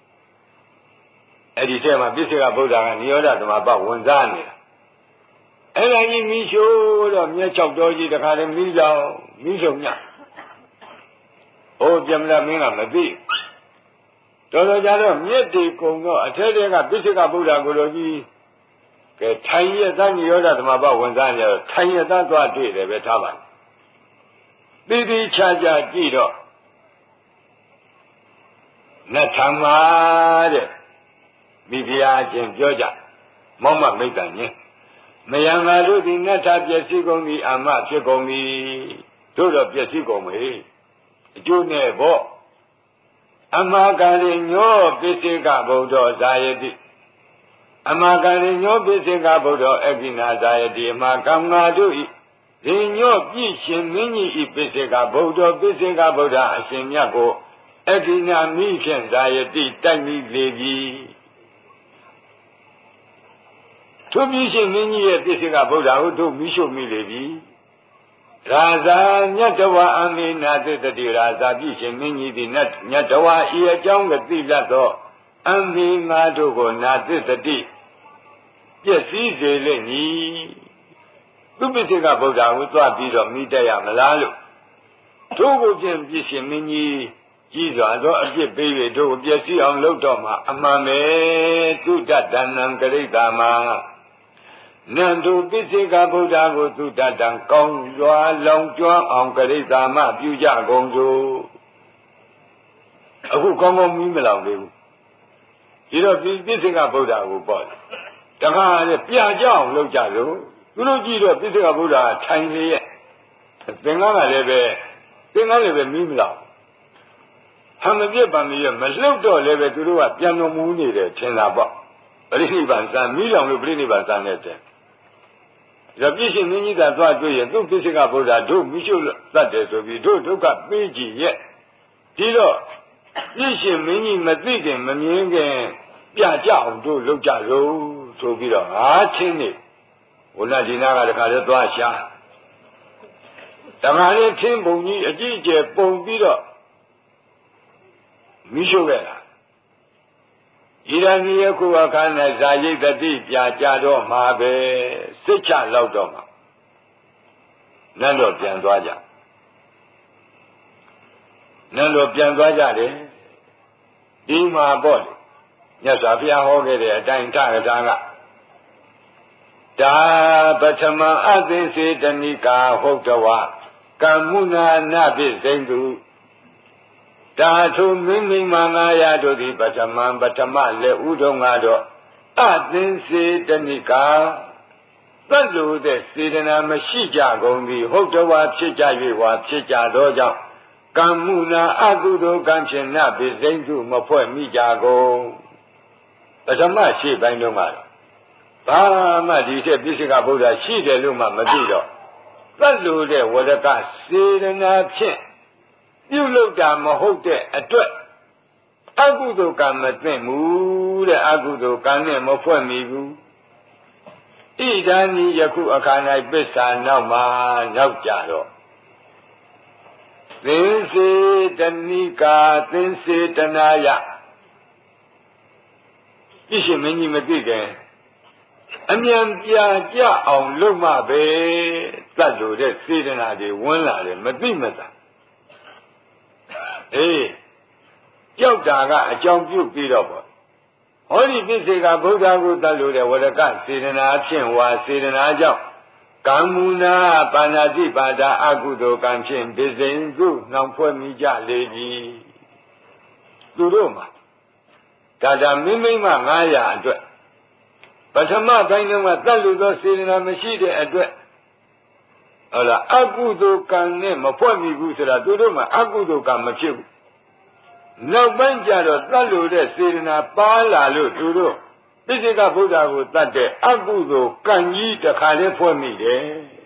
အဲ့ဒီထဲမှာပြစ္ဆေကဗုဒ္ဓကနိရောဓသမဘဝင်စားနေတာအဲ့ဒါကြီးမိရှုတော့မြတ်၆တော်ကြီးတခါတည်းမိကြောင်မိရှုညအိုးပြမလားမင်းကမသိတော်တော်ကြတော့မြတ်ဒီကုံတော့အထက်ထဲကပြစ္ဆေကဗုဒ္ဓကိုလိုကြီးကဲထိုင်ရတဲ့နိရောဓသမဘဝင်စားနေတော့ထိုင်ရတဲ့သွားတွေ့တယ်ပဲထားပါတိတိချာချာကြည့်တော့နတ်ထမ္မာတဲ့မိဖုရားချင်းပြောကြမောင်မမိတ်တန်ညင်းမယံငါတို့ဒီနတ်ထပျက်စီးကုန်ပြီအာမဖြစ်ကုန်ပြီတို့တော့ပျက်စီးကုန်ပြီအကျိုးနဲ့ပေါ့အမကာရိညောပိစိကဗုဒ္ဓဇာယတိအမကာရိညောပိစိကဗုဒ္ဓအကိနာဇာယတိအမကံငါတို့ဤရိညောပြည့်ရှင်မင်းကြီးဤပိစိကဗုဒ္ဓပိစိကဗုဒ္ဓအရှင်မြတ်ကိုအကိနာမိဖြင့်ဇာယတိတိုက်မိလေပြီသူပြည့်ရှင်မင်းကြီးရဲ့ပိစိကဗုဒ္ဓကိုတို့မိရှုမိလေပြီရာဇာမြတ်တဝါအမိနာသတတိရာဇာပြည့်ရှင်မင်းကြီးသည်မြတ်တဝါဤအကြောင်းကသိလတ်သောအမိငါတို့ကိုနာသတတိပျက်စီးစေလိမ့်မည်သူပိစိကဗုဒ္ဓကိုသွားပြီးတော့မိတတ်ရမလားလို့တို့ကိုဖြင့်ပြည့်ရှင်မင်းကြီးကြီးစွာသောအပြစ်ပေး၍တို့ကိုပျက်စီးအောင်လုပ်တော့မှအမှန်ပဲသုတတဏံကရိတ္တာမှာနန္တုပိစိကဗုဒ္ဓကိုသုတတံကောင်းစွာလောင်ကျွမ်းအောင်ကရိတ္တာမှပြုကြကုန်စို့အခုကောင်းကောင်းမီးမလောင်သေးဘူးဒီတော့ပိစိကဗုဒ္ဓကိုပေါ့တခါလေပြကြအောင်လုပ်ကြလို့သူတို့ကြည့်တော့ပိစိကဗုဒ္ဓထိုင်နေရဲ့သင်္ကန်းကလည်းပဲသင်္ကန်းလည်းပဲမီးမလောင်ဟမ်မပြစ်ပါမီးရမလှုပ်တော့လည်းပဲသူတို့ကပြန်တော်မူနေတယ်ထင်တာပေါ့ပရိနိဗ္ဗာန်စံမီးလောင်လို့ပရိနိဗ္ဗာန်စံနဲ့တဲ့ဒါပြည့်ရှင်မင်းကြီးကသွားတွေ့ရင်သူ့ပိစိကဗုဒ္ဓတို့မိရှုသတ်တယ်ဆိုပြီးတို့ဒုက္ခပေးကြည့်ရဲ့ဒီတော့ပြည့်ရှင်မင်းကြီးမသိခင်မမြင်ခင်ပြကြအောင်တို့လုပ်ကြလို့ဆိုပြီးတော့ဟာချင်းနေဘုရားဒီနာကတခါလဲသွားရှာတခါလဲချင်းပုံကြီးအကြည့်ကျယ်ပုံပြီးတော့မိရှုခဲ့တာဤရဏီယခုအခါ၌ဇာယိတတိပြကြတော့မှာပဲစိတ်ချလောက်တော့မှာနတ်တော်ပြန်သွားကြနတ်တော်ပြန်သွားကြတယ်ဒီမှာပေါ့လေမြတ်စွာဘုရားဟောခဲ့တဲ့အတိုင်းထကထာကဒါပထမအသိစေတဏိကာဟုတ်တဝကမ္မုနာနာပိစိမ့်သူဒါထုမိမိမင်္ဂယာတို့သည်ပထမပထမလက်ဥဒုံကတော့အသင်စေတဏိကာသတ်လို့တဲ့စေတနာမရှိကြကုန်သည်ဟုတ်တဝဖြစ်ကြ၍ဝါဖြစ်ကြသောကြောင့်ကမ္မုနာအကုသိုလ်ကံဖြင့်နပိစိမ့်သူမဖွဲ့မိကြကုန်ပထမရှိပိုင်းတုန်းကတော့ဘာမှဒီထက်ပြစ္ဆေကဗုဒ္ဓရှိတယ်လို့မှမသိတော့သတ်လို့တဲ့ဝရကစေတနာဖြင့်ပြုလုပ်တာမဟုတ်တဲ့အတွက်အကုသိုလ်ကံမသိဘူးတဲ့အကုသိုလ်ကံနဲ့မဖွဲ့မိဘူးဣဒာနိယခုအခါ၌ပစ္ဆာနောက်မှာရောက်ကြတော့သင်္စေတဏိကာသင်္စေတနာယပြည့်ရှင်မင်းကြီးမသိခင်အမြန်ပြာကြအောင်လုပ်မှပဲတတ်လို့တဲ့စေတနာတွေဝင်လာတယ်မသိမသာအေးကြောက်တာကအကြောင်းပြုပြီးတော့ပေါ့ဟောဒီပိစေကဗုဒ္ဓကိုတတ်လို့တဲ့ဝရကစေတနာဖြင့်ဝါစေတနာကြောင့်ကံမူနာပါဏာတိပါဒအကုသိုလ်ကံဖြင့်ဒိစိန်ကုနှောင်ဖွဲ့မိကြလေပြီသူတို့မှာဒါဒါမိမိမငါးရာအတွက်ပထမပိုင်းတုန်းကတတ်လို့သောစေတနာမရှိတဲ့အတွက်ဟုတ်လားအကုသိုလ်ကံနဲ့မဖွဲ့မိဘူးဆိုတာသူတို့မှာအကုသိုလ်ကံမဖြစ်ဘူးနောက်ပိုင်းကျတော့တတ်လို့တဲ့စေတနာပါလာလို့သူတို့ပိစိကဗုဒ္ဓကိုတတ်တဲ့အကုသိုလ်ကံကြီးတစ်ခါလေးဖွဲ့မိတယ်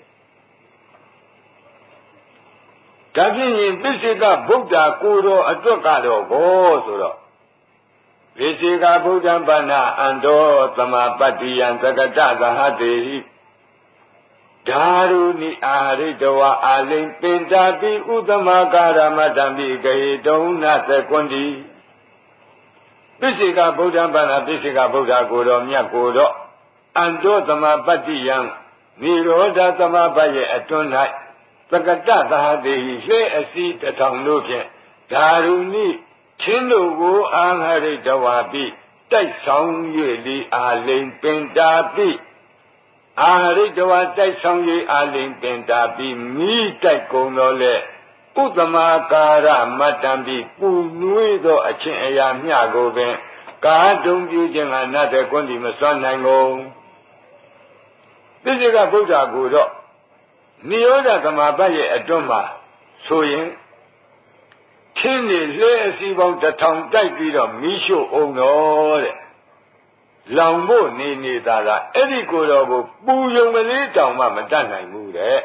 ဒါဖြင့်ရင်ပိစိကဗုဒ္ဓကိုယ်တော်အတွက်ကတော့ဘောဆိုတော့ပိစိကဗုဒ္ဓဘာနာအန္တောသမပတ္တိယံသကတသဟတေဟိဓာရုနိအာရိတဝအာလိန်ပင်တာပိဥတမကာရမတံပိဂေတုံနသကွန္တိပိစိကဗုဒ္ဓဘာနာပိစိကဗုဒ္ဓကိုယ်တော်မြတ်ကိုယ်တော်အန္တောသမပတ္တိယံနိရောဓသမပရဲ့အတွန်း၌သကတသဟတေဟိလှဲအစီတထောင်တို့ဖြင့်ဓာရုနိချင်းတို့ကိုအာဟရိတဝါပိတိုက်ဆောင်၍လီအာလိန်ပင်တာပိအာဟရိတဝါတိုက်ဆောင်၍အာလိန်ပင်တာပိမိတိုက်ကုန်တော်လဲဥတမကာရမတ္တံပိပူနွေးသောအချင်းအရာမျှကိုပင်ကာတုံပြုခြင်းကနတ်တဲ့ကွန်းဒီမစွမ်းနိုင်ကုန်ပိစိကဗုဒ္ဓကိုတော့နိရောဓသမဘတ်ရဲ့အတွန်းမှာဆိုရင်ချင်းနေလှဲအစီပေါင်းတစ်ထောင်တိုက်ပြီးတော့မီးရှို့အောင်တော့တဲ့လောင်ဖို့နေနေသာသာအဲ့ဒီကိုယ်တော်ကိုပူယုံကလေးတောင်မှမတတ်နိုင်ဘူးတဲ့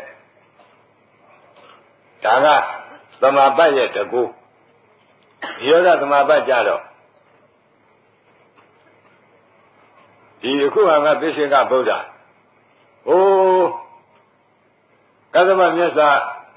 ဒါကသမဘတ်ရဲ့တကူနိရောဓသမဘတ်ကြတော့ဒီအခုဟာကပိစိကဗုဒ္ဓဟိုကသမမြတ်စွာ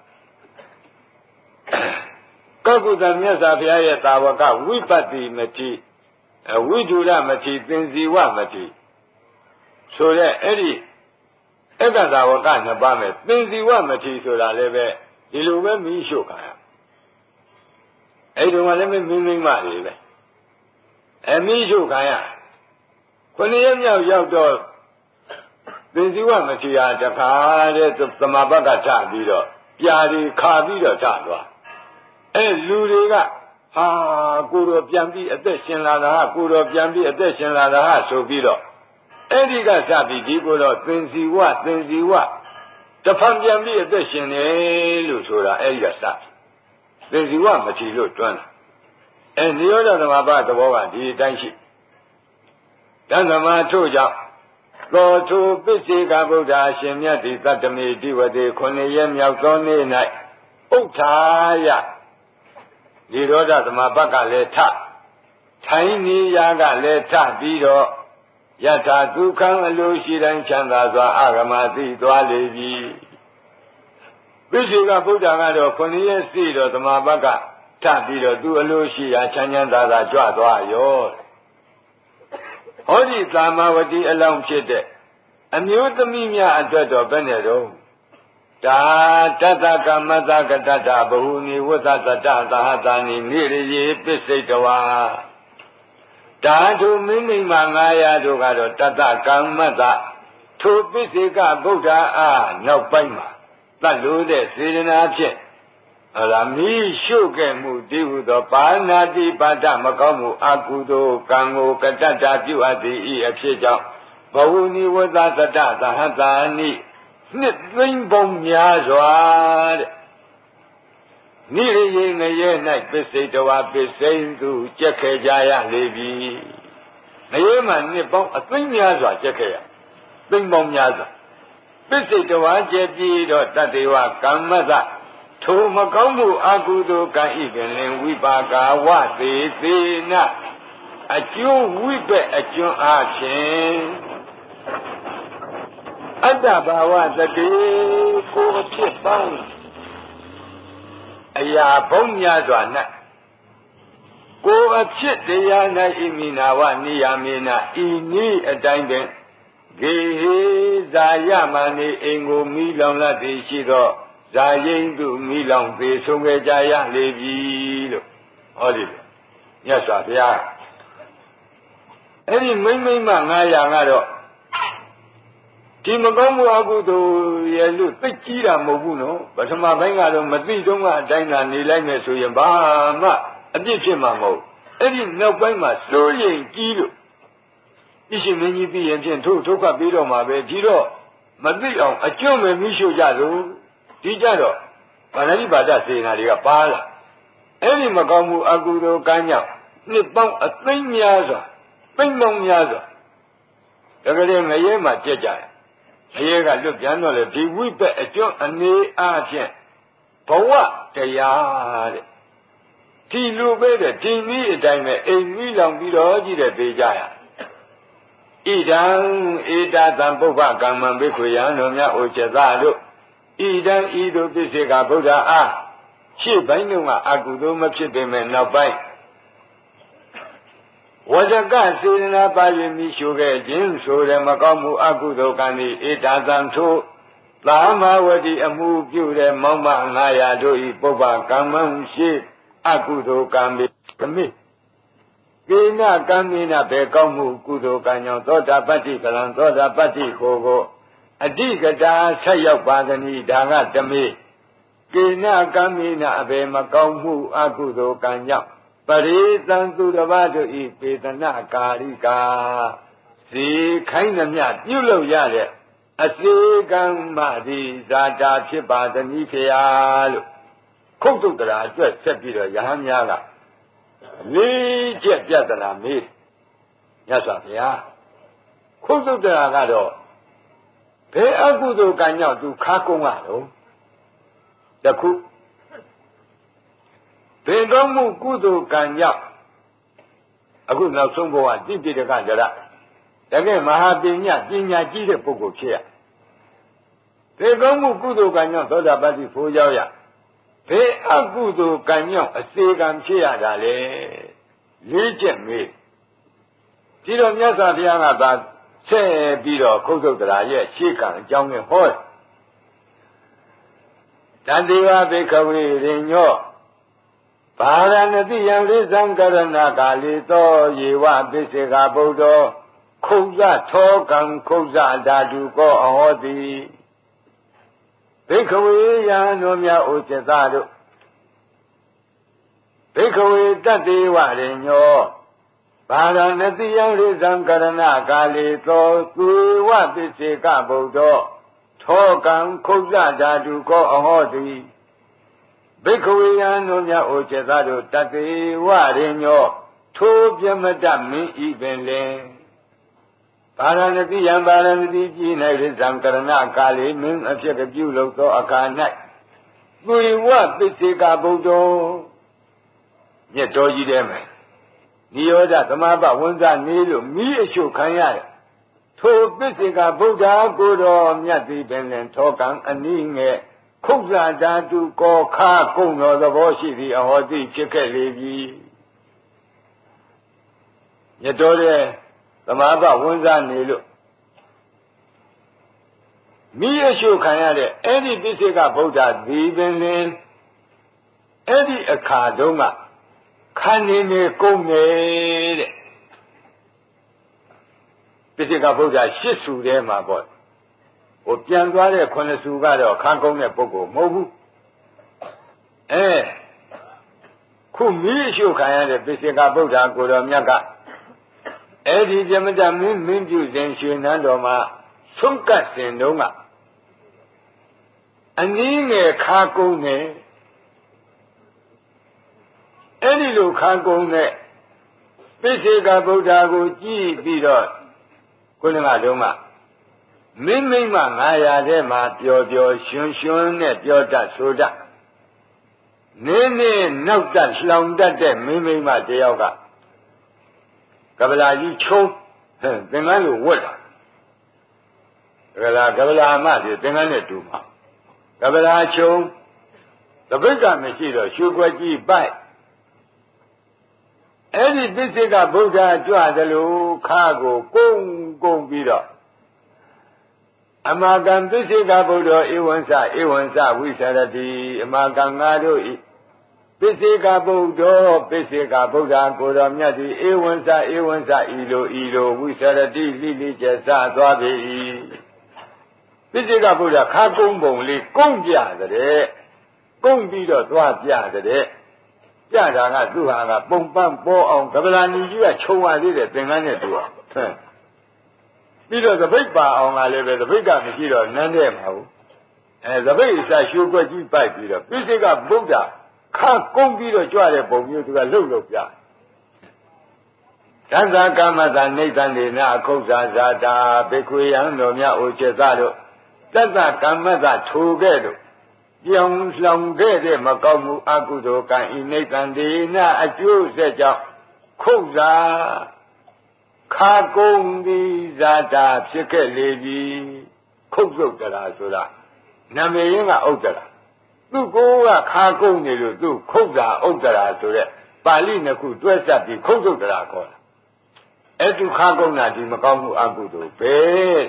ကကုတမြတ်စွာဘုရားရဲ့တာဝကဝိပတ္တိမတိဝိဒုရမတိသင်္ဇီဝမတိဆိုတဲ့အဲ့ဒီအက္ကတာဝကနှစ်ပါးမဲ့သင်္ဇီဝမတိဆိုတာလည်းပဲဒီလိုပဲမီးရှို့ခံရအဲ့ဒီမှာလည်းမင်းမင်းမတွေပဲအမီးရှို့ခံရခုနှစ်ရက်မြောက်ရောက်တော့သင်္ဇီဝမတိဟာတခါတဲ့သမဘတ်ကထပြီးတော့ပြာတွေခါပြီးတော့ထသွားအဲလူတွေကဟာကိုယ်တော်ပြန်ပြီးအသက်ရှင်လာတာဟာကိုယ်တော်ပြန်ပြီးအသက်ရှင်လာတာဟာဆိုပြီးတော့အဲ့ဒီကစပြီးဒီကိုယ်တော်သင်္ဇီဝသင်္ဇီဝတဖန်ပြန်ပြီးအသက်ရှင်တယ်လို့ဆိုတာအဲ့ဒီကစသင်္ဇီဝမထီလို့တွန်းတာအဲနိရောဓသမဘသဘောကဒီအတိုင်းရှိတန်သမထို့ကြောင့်သောထုပိစိကဗုဒ္ဓအရှင်မြတ်သည်တတ္တမေတိဝတေခုနှစ်ရက်မြောက်သောနေ့၌ဥဋ္ဌာယနိရောဓသမဘတ်ကလည်းထထိုင်းနေရာကလည်းထပြီးတော့ယထာဒုက္ခံအလိုရှိတိုင်းချမ်းသာစွာအာဂမသိသွားလေပြီပိစိကဗုဒ္ဓကတော့ခုနှစ်ရက်စီတော့သမဘတ်ကထပြီးတော့သူအလိုရှိရာချမ်းချမ်းသာသာကြွသွားရောဟောဒီသာမဝတိအလောင်းဖြစ်တဲ့အမျိုးသမီးများအတွက်တော့ဘယ်နဲ့တော့ဒါတတ္တကမတကတ္တဘဟုနိဝသတ္တသဟတာနိနိရိယေပစ္စိတဝါဓာတုမိမိမငါးရာတို့ကတော့တတ္တကမ္မတထိုပစ္စေကဗုဒ္ဓအားနောက်ပိုင်းမှာတတ်လို့တဲ့စေတနာဖြင့်ဟလာမိရှုခဲ့မှုဒီဟုသောပါဏာတိပါဒမကောင်းမှုအကုသိုလ်ကံကိုကတ္တတာပြုအပ်သည်ဤအဖြစ်ကြောင့်ဘဝနိဝသတ္တသဟတာနိနှစ်သိမ့်ပုံများစွာတဲ့နိရိယေငရဲ၌ပစ္စိတဝါပစ္စိန်သူကြက်ခဲ့ကြရလေပြီငရဲမှာနှစ်ပေါင်းအသိများစွာကြက်ခဲ့ရသိမ့်ပေါင်းများစွာပစ္စိတဝါကျက်ပြီးတော့တတ္တေဝကမ္မသထိုမကောင်းမှုအကုသိုလ်ကံဤပင်လင်ဝိပါကာဝသေသေနအကျိုးဝိပက်အကျွန်းအားဖြင့်အတ္တဘာဝတတိကိုအဖြစ်ပေါင်းအရာဘုံများစွာ၌ကိုအဖြစ်တရား၌ဣမိနာဝနိယာမေနဤနည်းအတိုင်းပင်ဂေဟိဇာယမဏိအိမ်ကိုမိလောင်လတ်သည်ရှိသောဇာယိန်သူမိလောင်သေးဆုံးခဲ့ကြရလေပြီလို့ဟောဒီမြတ်စွာဘုရားအဲ့ဒီမိမ့်မိမ့်မငါးရာကတော့ဒီမကောင်းမှုအကုသိုလ်ရဲ့လို့သိကြီးတာမဟုတ်ဘူးနော်ပထမပိုင်းကတော့မသိတော့ကအတိုင်းသာနေလိုက်မယ်ဆိုရင်ဘာမှအပြစ်ဖြစ်မှာမဟုတ်အဲ့ဒီနောက်ပိုင်းမှာစိုးရိမ်ကြီးလို့ပြည့်ရှင်မင်းကြီးသိရင်ဖြင့်ထို့ဒုက္ခပြီးတော့မှာပဲဒီတော့မသိအောင်အကျွတ်မဲ့မိရှုကြလို့ဒီကြတော့ဗန္ဓတိပါဒစေနာတွေကပါလာအဲ့ဒီမကောင်းမှုအကုသိုလ်ကံကြောင့်နှစ်ပေါင်းအသိမ့်များစွာသိမ့်မောင်များစွာတကယ်ငရဲမှာကြက်ကြတယ်ငရဲကလွတ်ပြန်တော့လေဒီဝိပက်အကျွတ်အနေအားဖြင့်ဘဝတရားတဲ့ဒီလိုပဲတဲ့ဒီနည်းအတိုင်းပဲအိမ်မိလောင်ပြီးတော့ကြည့်တဲ့သေးကြရဣဒံဧတသံပုဗ္ဗကမ္မံဘိက္ခုယံတို့များဩချသတို့ဣဒံဤသို့ပစ္စေကဗုဒ္ဓအားရှေ့ပိုင်းတုန်းကအကုသိုလ်မဖြစ်ပေမဲ့နောက်ပိုင်းဝဇကစေနာပါရမီရှုခဲ့ခြင်းဆိုတဲ့မကောင်းမှုအကုသိုလ်ကံသည်ဧတသံထို့သာမဝတိအမှုပြုတဲ့မောင်မငါးရာတို့ဤပုဗ္ဗကမ္မံရှိအကုသိုလ်ကံပေသမိကိနကံမိနဘေကောင်းမှုကုသိုလ်ကံကြောင့်သောတာပတ္တိကလံသောတာပတ္တိကိုကိုအဓိကတာဆက်ရောက်ပါသနည်းဒါကတမေကိနကံမိနအဘေမကောင်းမှုအကုသိုလ်ကံကြောင့်ပရိသံသူတစ်ပါးတို့ဤပေတနာကာရိကာဇေခိုင်းသမျှပြုလုပ်ရတဲ့အစေကံမသည်ဇာတာဖြစ်ပါသနည်းဖျားလို့ခုတ်တုတ်တရာအတွက်ဆက်ပြီးတော့ယဟန်များကလေးချက်ပြဿနာမေးမြတ်စွာဘုရားခုတ်တုတ်တရာကတော့ဘယ်အကုသိုလ်ကံကြောင့်သူခါကုန်းရတော့တခုဘယ်ကောင်းမှုကုသိုလ်ကံကြောင့်အခုနောက်ဆုံးဘဝတိပိဋကကြရတကယ်မဟာပညာပညာကြီးတဲ့ပုဂ္ဂိုလ်ဖြစ်ရဘယ်ကောင်းမှုကုသိုလ်ကံကြောင့်သောတာပတ္တိဖို့ရောက်ရဘယ်အကုသိုလ်ကံကြောင့်အစေကံဖြစ်ရတာလဲလေးချက်မေးဒီတော့မြတ်စွာဘုရားကသာဆက်ပြီးတော့ခုတ်သုတ်တရာရဲ့ရှေးကံအကြောင်းနဲ့ဟောတန်တိဝဘိက္ခဝေရိညောပါရဏတိယံလိသံကရဏကာလိသောယေဝပိစေကဗုဒ္ဓောခုဇထောကံခုဇဓာတုကောအဟောတိဘိက္ခဝေယံတို့များဩစေသတို့ဘိက္ခဝေတတ္တေဝရိညောပါရဏတိယံလိသံကရဏကာလိသောသေဝပိစေကဗုဒ္ဓောထောကံခုဇဓာတုကောအဟောတိဘိက္ခဝေယံတို့များဩစေသတို့တတေဝရိညောထိုပြမတ္တမင်းဤပင်လင်ပါရဏတိယံပါရဏတိပြည်၌ရိဇံကရဏကာလေမင်းအဖြစ်ပြုလုပ်သောအခါ၌သေဝပိစေကဗုဒ္ဓောမြတ်တော်ကြီးတဲ့မယ်နိရောဓသမဘဝန်ဇနေလို့မိအရှုခံရတယ်ထိုပိစေကဗုဒ္ဓကိုယ်တော်မြတ်သည်ပင်လင်ထောကံအနိငယ်ခုဇဓာတုကောခါကုံတော်သဘောရှိသည်အဟောတိဖြစ်ခဲ့လေပြီမြတ်တော်ရဲ့သမဘဝန်ဇနေလို့မိအရှုခံရတဲ့အဲ့ဒီပိစေကဗုဒ္ဓဒီပင်လင်အဲ့ဒီအခါတုန်းကခန္ဒီနေကုန်နေတဲ့ပိစေကဗုဒ္ဓရှစ်ဆူထဲမှာပေါ့ဟိုပြန်သွားတဲ့ခုနှစ်ဆူကတော့ခါကုန်းတဲ့ပုဂ္ဂိုလ်မဟုတ်ဘူးအဲခုမိအရှုခံရတဲ့ပိစေကဗုဒ္ဓကိုယ်တော်မြတ်ကအဲ့ဒီပြမတ္တမင်းမင်းပြုစဉ်ရွှေနန်းတော်မှာဆုံးကတ်စဉ်တုန်းကအနည်းငယ်ခါကုန်းနေအဲ့ဒီလိုခါကုန်းနဲ့ပိစေကဗုဒ္ဓကိုကြည့်ပြီးတော့ခုနကတုန်းကမင်းမိမ့်မငါးရာထဲမှာပျော်ပျော်ရွှင်ရွှင်နဲ့ပြောတတ်ဆိုတတ်နင်းနဲ့နောက်တတ်လှောင်တတ်တဲ့မင်းမိမ့်မတယောက်ကကဗလာကြီးချုံးသင်္ကန်းလိုဝတ်တာကဗလာကဗလာမဒီသင်္ကန်းနဲ့တူမှာကဗလာချုံးတပိတ်ကမရှိတော့ရွှေခွက်ကြီးပိုက်အဲ့ဒီပိစိကဗုဒ္ဓကြွသလိုခါကိုကုန်းကုန်းပြီးတော့အမကံပစ္စေကဗုဒ္ဓဧဝံစဧဝံစဝိသရတိအမကံငါတို့ဤပစ္စေကဗုဒ္ဓပစ္စေကဗုဒ္ဓကိုယ်တော်မြတ်သည်ဧဝံစဧဝံစဤလိုဤလိုဝိသရတိလိလိကျစသွားပေ၏ပစ္စေကဗုဒ္ဓခါကုန်းပုံလေးကုန်းပြတဲ့ကုန်းပြီးတော့သွားပြတဲ့ပြတာကသူဟာကပုံပန်းပေါ်အောင်ကပလာနီကြီးကခြုံရသေးတယ်သင်္ကန်းနဲ့တူအောင်ဟဲ့ပြီးတော့သပိတ်ပါအောင်ကလည်းပဲသပိတ်ကမရှိတော့နန်းတဲ့မှာဘူးအဲသပိတ်အစာရှုွက်ကြီးပိုက်ပြီးတော့ပိစိကဗုဒ္ဓခါကုန်းပြီးတော့ကြွတဲ့ပုံမျိုးသူကလှုပ်လှုပ်ပြသစ္စာကမ္မတာနေတံနေနာအခုဇာဇာတာဘေခွေယံတော်မြတ်အိုချက်သားတို့သစ္စာကမ္မတာထိုခဲ့တို့ပြောင်းလောင်ခဲ့တဲ့မကောင်းမှုအကုသိုလ်ကံဤနေတံနေနာအကျိုးဆက်ကြောင့်ခုတ်စာခါကုန်းသည်ဇာတာဖြစ်ခဲ့လေပြီခုတ်စုတ်တရာဆိုတာနာမည်ရင်းကဥဒ္ဒရာသူကိုယ်ကခါကုန်းနေလို့သူခုတ်စာဥဒ္ဒရာဆိုတဲ့ပါဠိနှစ်ခုတွဲဆက်ပြီးခုတ်စုတ်တရာခေါ်တာအဲ့ဒီခါကုန်းတာဒီမကောင်းမှုအကုသိုလ်ပဲ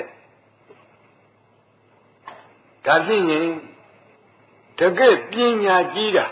ဒါဖြစ်ရင်တကယ်ပညာကြီးတာ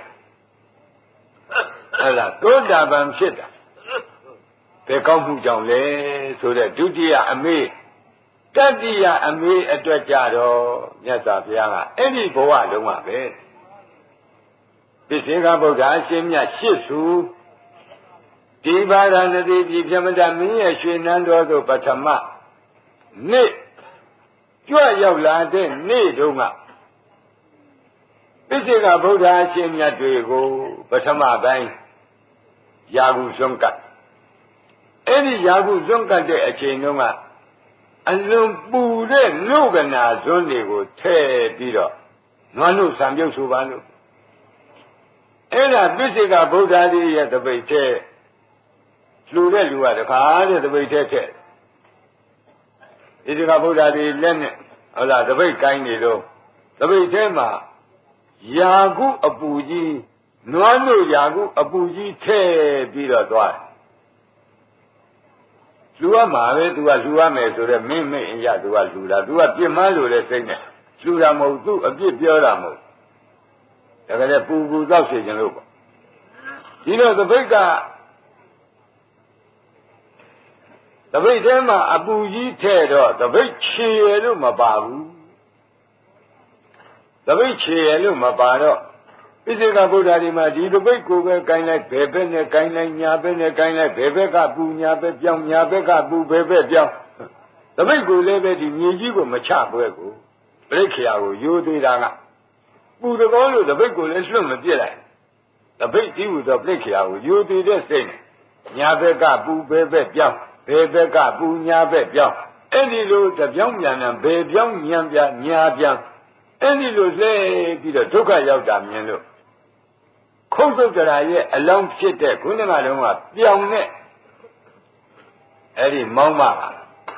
အဲ့ဒါသောတာပန်ဖြစ်တာဘယ်ကောင်းမှုကြောင့်လဲဆိုတဲ့ဒုတိယအမေတတိယအမေအတွက်ကြတော့မြတ်စွာဘုရားကအဲ့ဒီဘဝလုံးကပဲပစ္စေကဗုဒ္ဓအရှင်မြတ်ရှစ်စုဒီပါရဏတိဒီပြမတမင်းရဲ့ရွှေနန်းတော်သို့ပထမနေ့ကြွရောက်လာတဲ့နေ့တုန်းကပစ္စေကဗုဒ္ဓအရှင်မြတ်တွေကိုပထမပိုင်းယာကုစွန့်ကပ်အဲ့ဒီယာကုစွန့်ကပ်တဲ့အချိန်တုန်းကအလွန်ပူတဲ့နှုတ်ကနာဇွန်းတွေကိုထည့်ပြီးတော့နွားနှုတ်ဆံပြုတ်ဆိုပါလို့အဲ့ဒါပစ္စေကဗုဒ္ဓလေးရဲ့တပိတ်ထဲလှူတဲ့လူကတခါတဲ့တပိတ်ထဲထည့်ပစ္စေကဗုဒ္ဓလေးလက်နဲ့ဟုတ်လားတပိတ်ကိုင်းနေတော့တပိတ်ထဲမှာယာကုအပူကြီးနွားနှုတ်ယာကုအပူကြီးထည့်ပြီးတော့သွားလူရမှာပဲသူကလူရမယ်ဆိုတော့မင်းမင်းအရာသူကလူတာသူကပြစ်မှားလို့တဲ့စိတ်နဲ့လူတာမဟုတ်သူအပြစ်ပြောတာမဟုတ်ဒါကြတဲ့ပူပူသောက်စေခြင်းလို့ပေါ့ဒီတော့သပိတ်ကသပိတ်ထဲမှာအပူကြီးထဲတော့သပိတ်ခြေရလို့မပါဘူးသပိတ်ခြေရလို့မပါတော့ပစ္စေကဗုဒ္ဓဒီမှာဒီသပိတ်ကိုပဲကိုင်းလိုက်ဘယ်ဘက်နဲ့ကိုင်းလိုက်ညာဘက်နဲ့ကိုင်းလိုက်ဘယ်ဘက်ကပူညာဘက်ပြောင်းညာဘက်ကပူဘယ်ဘက်ပြောင်းသပိတ်ကိုလည်းပဲဒီမြေကြီးကိုမချပွဲကိုပြိခရာကိုယိုသေးတာကပူတကောလို့သပိတ်ကိုလည်းလွတ်မပြစ်လိုက်သပိတ်ကြီးဟူသောပြိခရာကိုယိုသေးတဲ့စိတ်ညာဘက်ကပူဘယ်ဘက်ပြောင်းဘယ်ဘက်ကပူညာဘက်ပြောင်းအဲ့ဒီလိုတပြောင်းပြန်တယ်ဘယ်ပြောင်းညံပြညာပြန်အဲ့ဒီလိုလဲပြီးတော့ဒုက္ခရောက်တာမြင်လို့ခုတ်သုတ်တရာရဲ့အလောင်းဖြစ်တဲ့ခုနကတုန်းကပြောင်တဲ့အဲ့ဒီမောင်းမပါ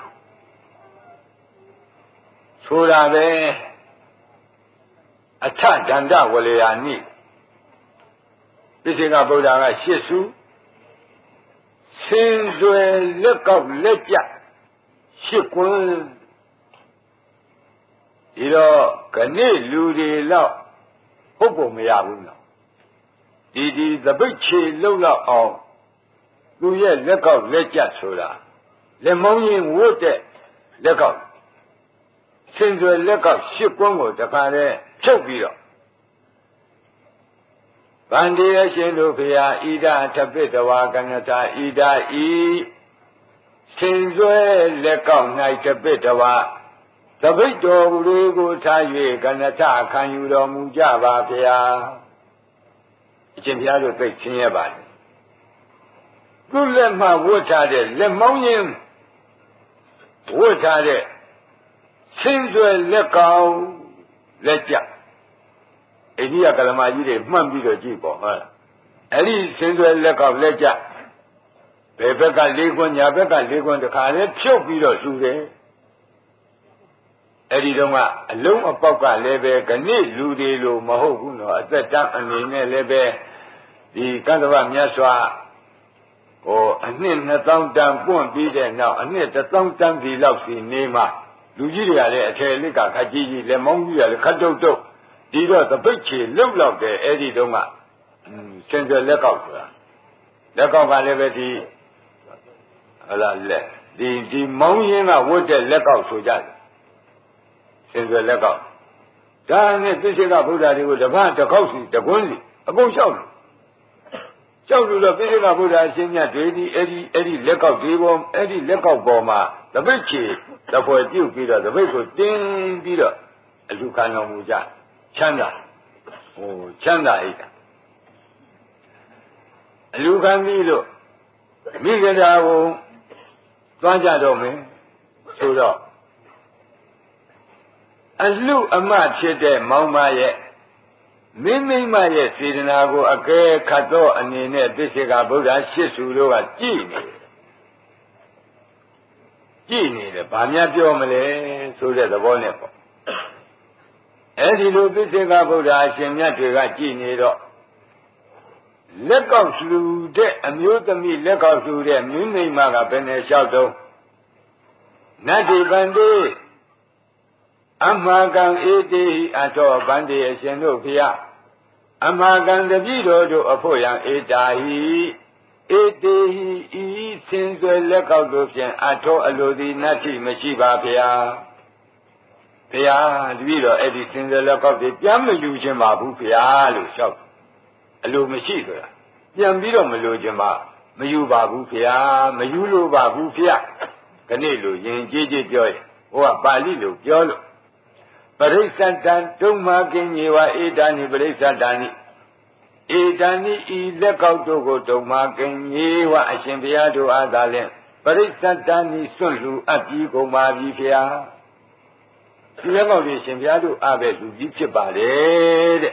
ဆိုတာပဲအထဒန္တဝလေယာနိပစ္စေကဗုဒ္ဓကရှစ်စုဆင်းဆွယ်လက်ကောက်လက်ကြရှစ်ကွန်းဒီတော့ခဏလူတွေတော့ဟုတ်ပုံမရဘူးနော်ဒီဒီသပိတ်ချေလှုပ်လောက်အောင်သူရဲ့လက်ကောက်လက်ကြဆိုတာလက်မောင်းရင်ဝတ်တဲ့လက်ကောက်ဆင်ဆွယ်လက်ကောက်ရှစ်ကွန်းကိုတခါတည်းဖြုတ်ပြီးတော့ဗန္ဒီရရှင်တို့ဖရာဣဒထပိတဝါကဏ္ဍာဣဒဤဆင်ဆွယ်လက်ကောက်၌ထပိတဝါသပိတ်တော်လေးကိုထား၍ကဏ္ဍခံယူတော်မူကြပါဗျာအရှင်ဘုရားတို့သိချင်းရပါတယ်သူ့လက်မှဝတ်ထားတဲ့လက်မောင်းရင်ဝတ်ထားတဲ့ဆင်းဆွဲလက်ကောင်လက်ကြအိန္ဒိယကလမကြီးတွေမှတ်ပြီးတော့ကြည့်ပေါ့ဟုတ်လားအဲ့ဒီဆင်းဆွဲလက်ကောင်လက်ကြဘယ်ဘက်ကလေးခွန်းညာဘက်ကလေးခွန်းတခါလဲဖြုတ်ပြီးတော့လှူတယ်အဲ့ဒီတော့ကအလုံးအပေါက်ကလည်းပဲခဏလူတွေလိုမဟုတ်ဘူးနော်အသက်တန်းအနေနဲ့လည်းပဲဒီကတ္တဗမြတ်စွာဟိုအနှစ်နှစ်သောင်းတန်းပွန့်ပြီးတဲ့နောက်အနှစ်တစ်သောင်းတန်းဒီလောက်စီနေမှလူကြီးတွေကလည်းအထယ်လက်ကခကြီးကြီးလက်မောင်းကြီးကလည်းခတ်တုတ်တုတ်ဒီတော့တပိတ်ချေလှုပ်လောက်တယ်အဲ့ဒီတုန်းကစင်ကြယ်လက်ကောက်ဆိုတာလက်ကောက်ကလည်းပဲဒီဟလာလက်ဒီဒီမောင်းရင်းကဝတ်တဲ့လက်ကောက်ဆိုကြတယ်စင်ကြယ်လက်ကောက်ဒါနဲ့သိစေကဗုဒ္ဓတွေကိုတပတ်တစ်ခေါက်စီတကွန်းစီအကုန်လျှောက်တယ်လျှောက်လို့တော့သိစေကဗုဒ္ဓအရှင်မြတ်တွေဒီအဲ့ဒီအဲ့ဒီလက်ကောက်ဒီပေါ်အဲ့ဒီလက်ကောက်ပေါ်မှာတပိတ်ချေတပွဲပြုတ်ပြီးတော့တပိတ်ကိုတင်းပြီးတော့အလူခံတော်မူကြချမ်းသာဟိုချမ်းသာအိတ်အလူခံပြီးလို့မိဂရာကိုသွားကြတော့မယ်ဆိုတော့အလူအမဖြစ်တဲ့မောင်မရဲ့မိမိမရဲ့စေတနာကိုအကဲခတ်သောအနေနဲ့သိစေကဗုဒ္ဓရှစ်စုတို့ကကြည်နေတယ်ကြည်နေတယ်ဗာများပြောမလဲဆိုတဲ့သဘောနဲ့ပေါ့အဲ့ဒီလိုသိစေကဗုဒ္ဓအရှင်မြတ်တွေကကြည်နေတော့လက်ကောက်လှူတဲ့အမျိုးသမီးလက်ကောက်လှူတဲ့မိမိမကဘယ်နဲ့လျှောက်တော့နတ္တိပန္တိအမကံဧတိအထောဗန္တိအရှင်တို့ဖျားအမကံတပည့်တော်တို့အဖို့ရန်ဧတာဟိဧတိဟိဤစင်စွယ်လက်ကောက်တို့ဖြင့်အထောအလိုသည်နတ္တိမရှိပါဗျာဖျားတပည့်တော်အဲ့ဒီစင်စွယ်လက်ကောက်တွေပြန်မယူခြင်းပါဘူးဖျားလို့လျှောက်အလိုမရှိဆိုတာပြန်ပြီးတော့မလိုခြင်းပါမယူပါဘူးဖျားမယူလို့ပါဘူးဖျားခဏလိုယင်ကြည်ကြည်ပြောရင်ဟိုကပါဠိလိုပြောလို့ပရိစ္ဆတံဒုမကင်ညေဝဧတာနိပရိစ္ဆတံနိဧတာနိဤလက်ကောက်တို့ကိုဒုမကင်ညေဝအရှင်ဘုရားတို့အားသာလျှင်ပရိစ္ဆတံနိစွန့်လူအပ်ပြီးကုန်ပါပြီဖျားဒီလက်ကောက်တွေရှင်ဘုရားတို့အားပဲလူကြီးဖြစ်ပါတယ်တဲ့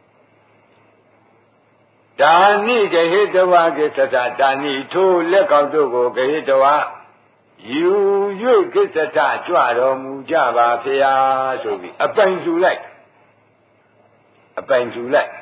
ဒါနိဂဟိတဝကိစ္စတဒါနိထိုလက်ကောက်တို့ကိုဂဟိတဝယူ၍ကိစ္စတကြွတော်မူကြပါဖျားဆိုပြီးအပိုင်ထူလိုက်အပိုင်ထူလိုက်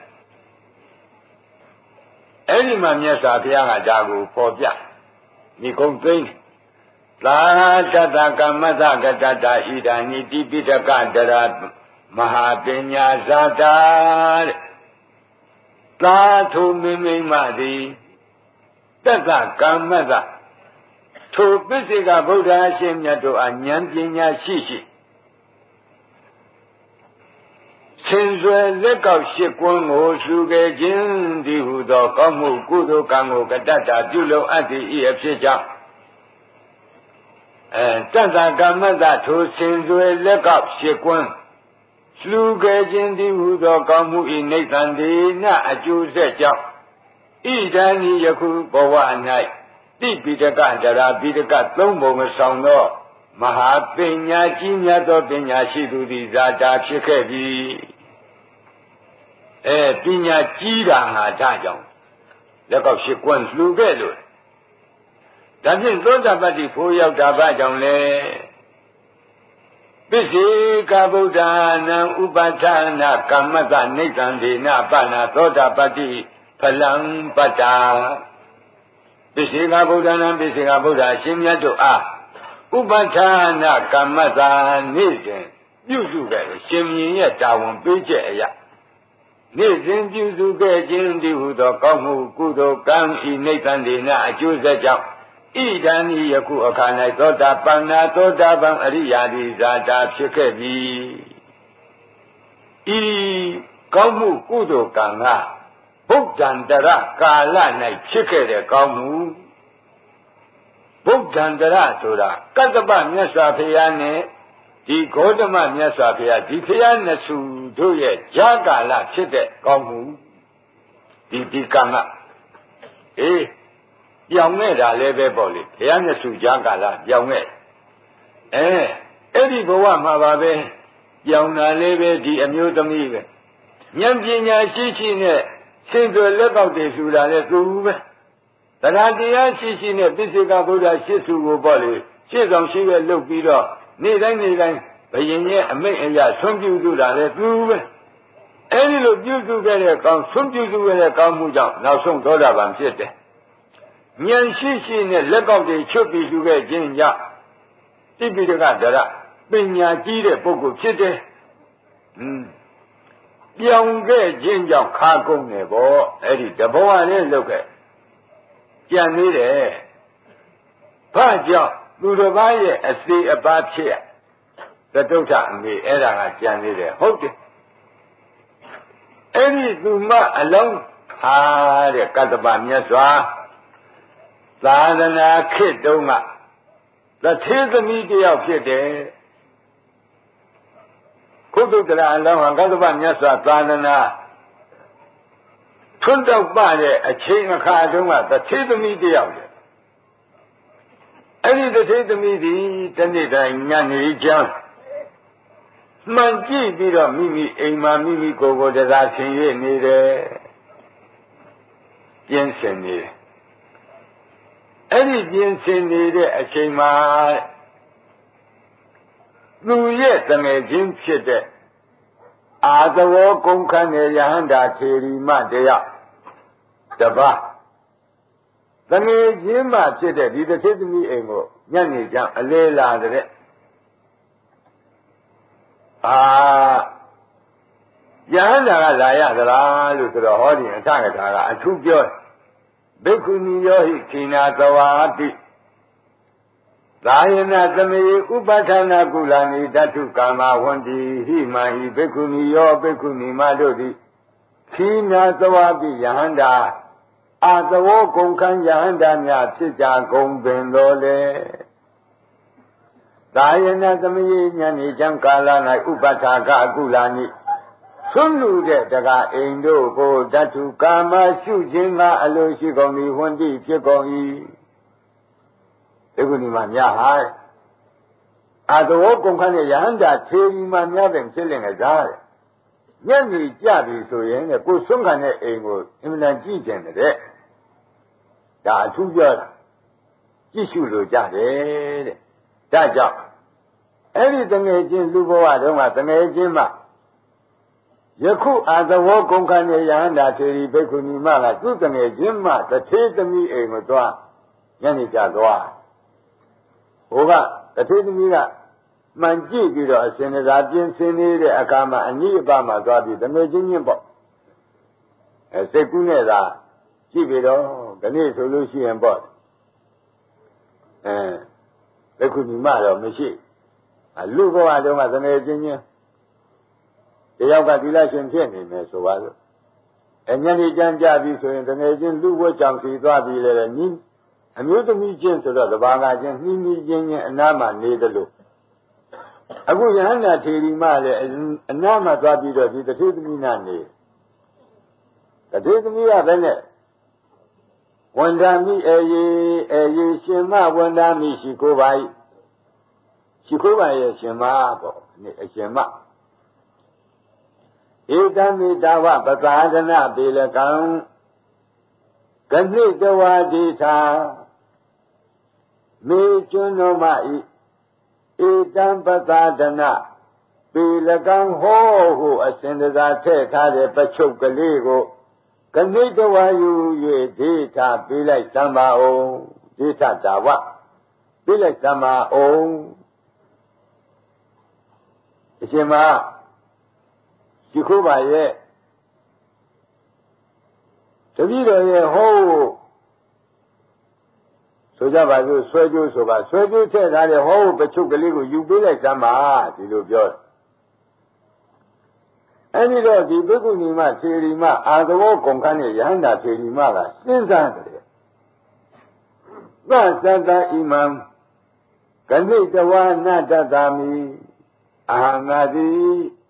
အဲ့ဒီမှာမြတ်စွာဘုရားကဒါကိုပေါ်ပြမိကုံသိမ့်သာတတကမ္မသကတတဣဒာနိတိပိတကတရမဟာပညာဇာတာတဲ့သာထုမိမိမသည်တတကမ္မသထိုပစ္စေကဗုဒ္ဓအရှင်မြတ်တို့အားဉာဏ်ပညာရှိရှိဆင်စွယ်လက်ကောက်ရှိကွန်းကိုရှုခဲ့ခြင်းဒီဟုသောကောင်းမှုကုသိုလ်ကံကိုကတ္တတာပြုလုပ်အပ်သည့်ဤအဖြစ်ကြောင့်အဲတတ္တကမ္မတထိုဆင်စွယ်လက်ကောက်ရှိကွန်းလှူခဲ့ခြင်းဒီဟုသောကောင်းမှုဤနိဗ္ဗာန်ဒီနအကျိုးဆက်ကြောင့်ဣဒံဤယခုဘဝ၌တိပိဋကကြရာပိဋကသုံးပုံမဆောင်သောမဟာပညာကြီးမြတ်သောပညာရှိသူသည်ဇာတာဖြစ်ခဲ့ပြီအဲပညာကြီးတာငါဒါကြောင့်လက်ကောက်ရှိကွန်းလှူခဲ့လို့ဒါဖြင့်သောတာပတ္တိဖို့ရောက်တာဘာကြောင့်လဲပစ္စေကဗုဒ္ဓနာဥပဋ္ဌာနာကမ္မတနိဗ္ဗာန်ဒေနပနာသောတာပတ္တိဖလံပတ္တာပစ္စေကဗုဒ္ဓနာပစ္စေကဗုဒ္ဓအရှင်မြတ်တို့အားဥပဋ္ဌာနာကမ္မတနေ့စဉ်ပြုစုခဲ့တယ်ရှင်မြင်းရဲ့တာဝန်ပေးချက်အရာနေ့စဉ်ပြုစုခဲ့ခြင်းဒီဟုသောကောင်းမှုကုသိုလ်ကံဤနိဗ္ဗာန်ဒေနအကျိုးဆက်ကြောင့်ဣဒံဤယခုအခါ၌သောတာပန်နာသောတာပန်အရိယာတိဇာတာဖြစ်ခဲ့ပြီဤကောင်းမှုကုသိုလ်ကံကဗုဒ္ဓံတရကာလ၌ဖြစ်ခဲ့တဲ့ကောင်းမှုဗုဒ္ဓံတရဆိုတာကတ္တပမြတ်စွာဘုရားနဲ့ဒီဂေါတမမြတ်စွာဘုရားဒီဘုရားနှစ်ဆူတို့ရဲ့ဈာကာလဖြစ်တဲ့ကောင်းမှုဒီဒီကံကအေးပြောင်းခဲ့တာလည်းပဲပေါ့လေဘုရားနှစ်ဆူဈာကာလပြောင်းခဲ့အဲအဲ့ဒီဘဝမှာပါပဲပြောင်းတာလည်းပဲဒီအမျိုးသမီးပဲဉာဏ်ပညာရှိရှိနဲ့ဆင်သွယ်လက်ကောက်တွေလှူတာလည်းသူပဲတရားတရားရှိရှိနဲ့ပိစိကဗုဒ္ဓရှစ်စုကိုပေါ့လေရှစ်ဆောင်ရှိပဲလုပ်ပြီးတော့နေ့တိုင်းနေ့တိုင်းဘယင်ရဲ့အမိတ်အရာဆွံ့ပြုစုတာလည်းသူပဲအဲဒီလိုပြုစုခဲ့တဲ့ကောင်းဆွံ့ပြုစုခဲ့တဲ့ကောင်းမှုကြောင့်နောက်ဆုံးသောတာပန်ဖြစ်တယ်ဉာဏ်ရှိရှိနဲ့လက်ကောက်တွေချွတ်ပြီးလှူခဲ့ခြင်းကြောင့်တိပိဋကဒရပညာကြီးတဲ့ပုဂ္ဂိုလ်ဖြစ်တယ်ဟွန်းပြောင်းခဲ့ခြင်းကြောင့်ခါကုန်တယ်ဗောအဲ့ဒီတဘောရနဲ့လုပ်ခဲ့ကြံနေတယ်ဘာကြောင့်သူတစ်ပါးရဲ့အစီအပါဖြစ်ရသတုဋ္ဌအမေအဲ့ဒါကကြံနေတယ်ဟုတ်တယ်အဲ့ဒီသူမအလုံးဟာတဲ့ကတ္တပမြတ်စွာသာသနာခေတ်တုန်းကသထေသမီးတယောက်ဖြစ်တယ်ခုတုတ္တရာအလောင်းဟာကတ္တပမြတ်စွာသာသနာထွန်းတောက်ပတဲ့အချိန်အခါတုန်းကသထေသမီးတယောက်တယ်အဲ့ဒီသထေသမီးဒီတနေ့တိုင်းညနေချမ်းမှန်ကြည့်ပြီးတော့မိမိအိမ်မှာမိမိကိုယ်ကိုတရားဆင်ရနေတယ်ပြင်းစင်နေတယ်အဲ့ဒီပြင်းစင်နေတဲ့အချိန်မှာသူရဲ့တငယ်ချင်းဖြစ်တဲ့အာသဝေါကုန်ခန်းတဲ့ယဟန္တာထေရီမတရားတပါးတငယ်ချင်းမှဖြစ်တဲ့ဒီတစ်ခေတ်သမီးအိမ်ကိုညနေကျအလဲလာတဲ့အာယဟန္တာကလာရသလားလို့ဆိုတော့ဟောဒီအထကထာကအထူးပြောဘိက္ခုနီယောဟိခိနာသဝါတိသာယနာသမေဥပဋ္ဌာနာကုလနိတတုကာမဝန္တိဟိမဟိဘိက္ခုနီယောဘိက္ခုနီမတို့သည်ခိနာသဝါတိယဟန္တာအာသဝေါကုန်ခန်းယဟန္တာများဖြစ်ကြကုန်ပင်တော်လေသာယနာသမေညနေချမ်းကာလ၌ဥပဋ္ဌာကကုလနိဆွမ်းလူတဲ့တကားအိမ်တို့ကိုတတုကာမရှုခြင်းကအလိုရှိကုန်သည်ဝန္တိဖြစ်ကုန်၏ဒီကုဏီမှာများဟာအာသဝေါကုန်ခန်းရဲ့ယဟန္တာထေရီမှာများတဲ့ဖြစ်လင်ကစားတယ်ညနေကြပြီဆိုရင်ကိုဆွမ်းခံတဲ့အိမ်ကိုအင်မတန်ကြည့်ကျင်တဲ့ဒါအထူးပြောတာကြည့်ရှုလို့ကြတယ်တဲ့ဒါကြောင့်အဲ့ဒီတငယ်ချင်းလူဘဝတုန်းကတငယ်ချင်းမှယခုအာသဝေါကုန်ခန်းရဲ့ယဟန္တာထေရီဘိက္ခုနီမကသူ့တငယ်ချင်းမှတထေသမီးအိမ်ကိုသွားညနေကြသွားဟိုကတထေသမီးကမှန်ကြည့်ပြီးတော့အစဉ်သာပြင်ဆင်နေတဲ့အခါမှာအနည်းအပါးမှာသွားပြီးတငယ်ချင်းချင်းပေါ့အဲစိတ်ကူးနဲ့သာကြည့်ပြီးတော့ဒီနေ့ဆိုလို့ရှိရင်ပေါ့အဲဘိက္ခုနီမတော့မရှိအလူဘဝတုန်းကတငယ်ချင်းချင်းတယောက်ကသီလရှင်ဖြစ်နေမယ်ဆိုပါလို့အညနေကျမ်းကြပြီဆိုရင်တငယ်ချင်းလူဘဝကြောင့်စီသွားပြီးလေနီးအမျိုးသမီးချင်းဆိုတော့တဘာကချင်းနှီးနှီးချင်းချင်းအနားမှာနေတယ်လို့အခုယဟန္တာထေရီမလည်းအနားမှာသွားပြီးတော့ဒီတထေသမီးနာနေတထေသမီးကဘယ်နဲ့ဝန္ဒာမိအေယေအေယေရှင်မဝန္ဒာမိရှိခိုးပါ၏ရှိခိုးပါရဲ့ရှင်မပေါ့အရှင်မဧတံမိတဝပသာဒနာပေလကံဂဏိတဝါဒိသာမေကျွန်းတော်မဤဧတံပသာဒနာပေလကံဟောဟုအစဉ်တကာထည့်ထားတဲ့ပချုပ်ကလေးကိုဂဏိတဝါယူ၍ဒေသာပေးလိုက်သံပါအောင်ဒေသတာဝပေးလိုက်သံပါအောင်အရှင်မရှိခိုးပါရဲ့တပည့်တော်ရဲ့ဟောဆိုကြပါစို့ဆွဲကြိုးဆိုပါဆွဲကြိုးထည့်ထားတဲ့ဟောပချုပ်ကလေးကိုယူပေးလိုက်သမ်းပါဒီလိုပြောတယ်အဲဒီတော့ဒီဘိက္ခုနီမထေရီမအာသဝေါကုန်ခန်းနဲ့ယဟန္တာထေရီမကစဉ်းစားတယ်သသတ္တဣမံဂဏိတဝါနတ္တသာမိအာငါတိ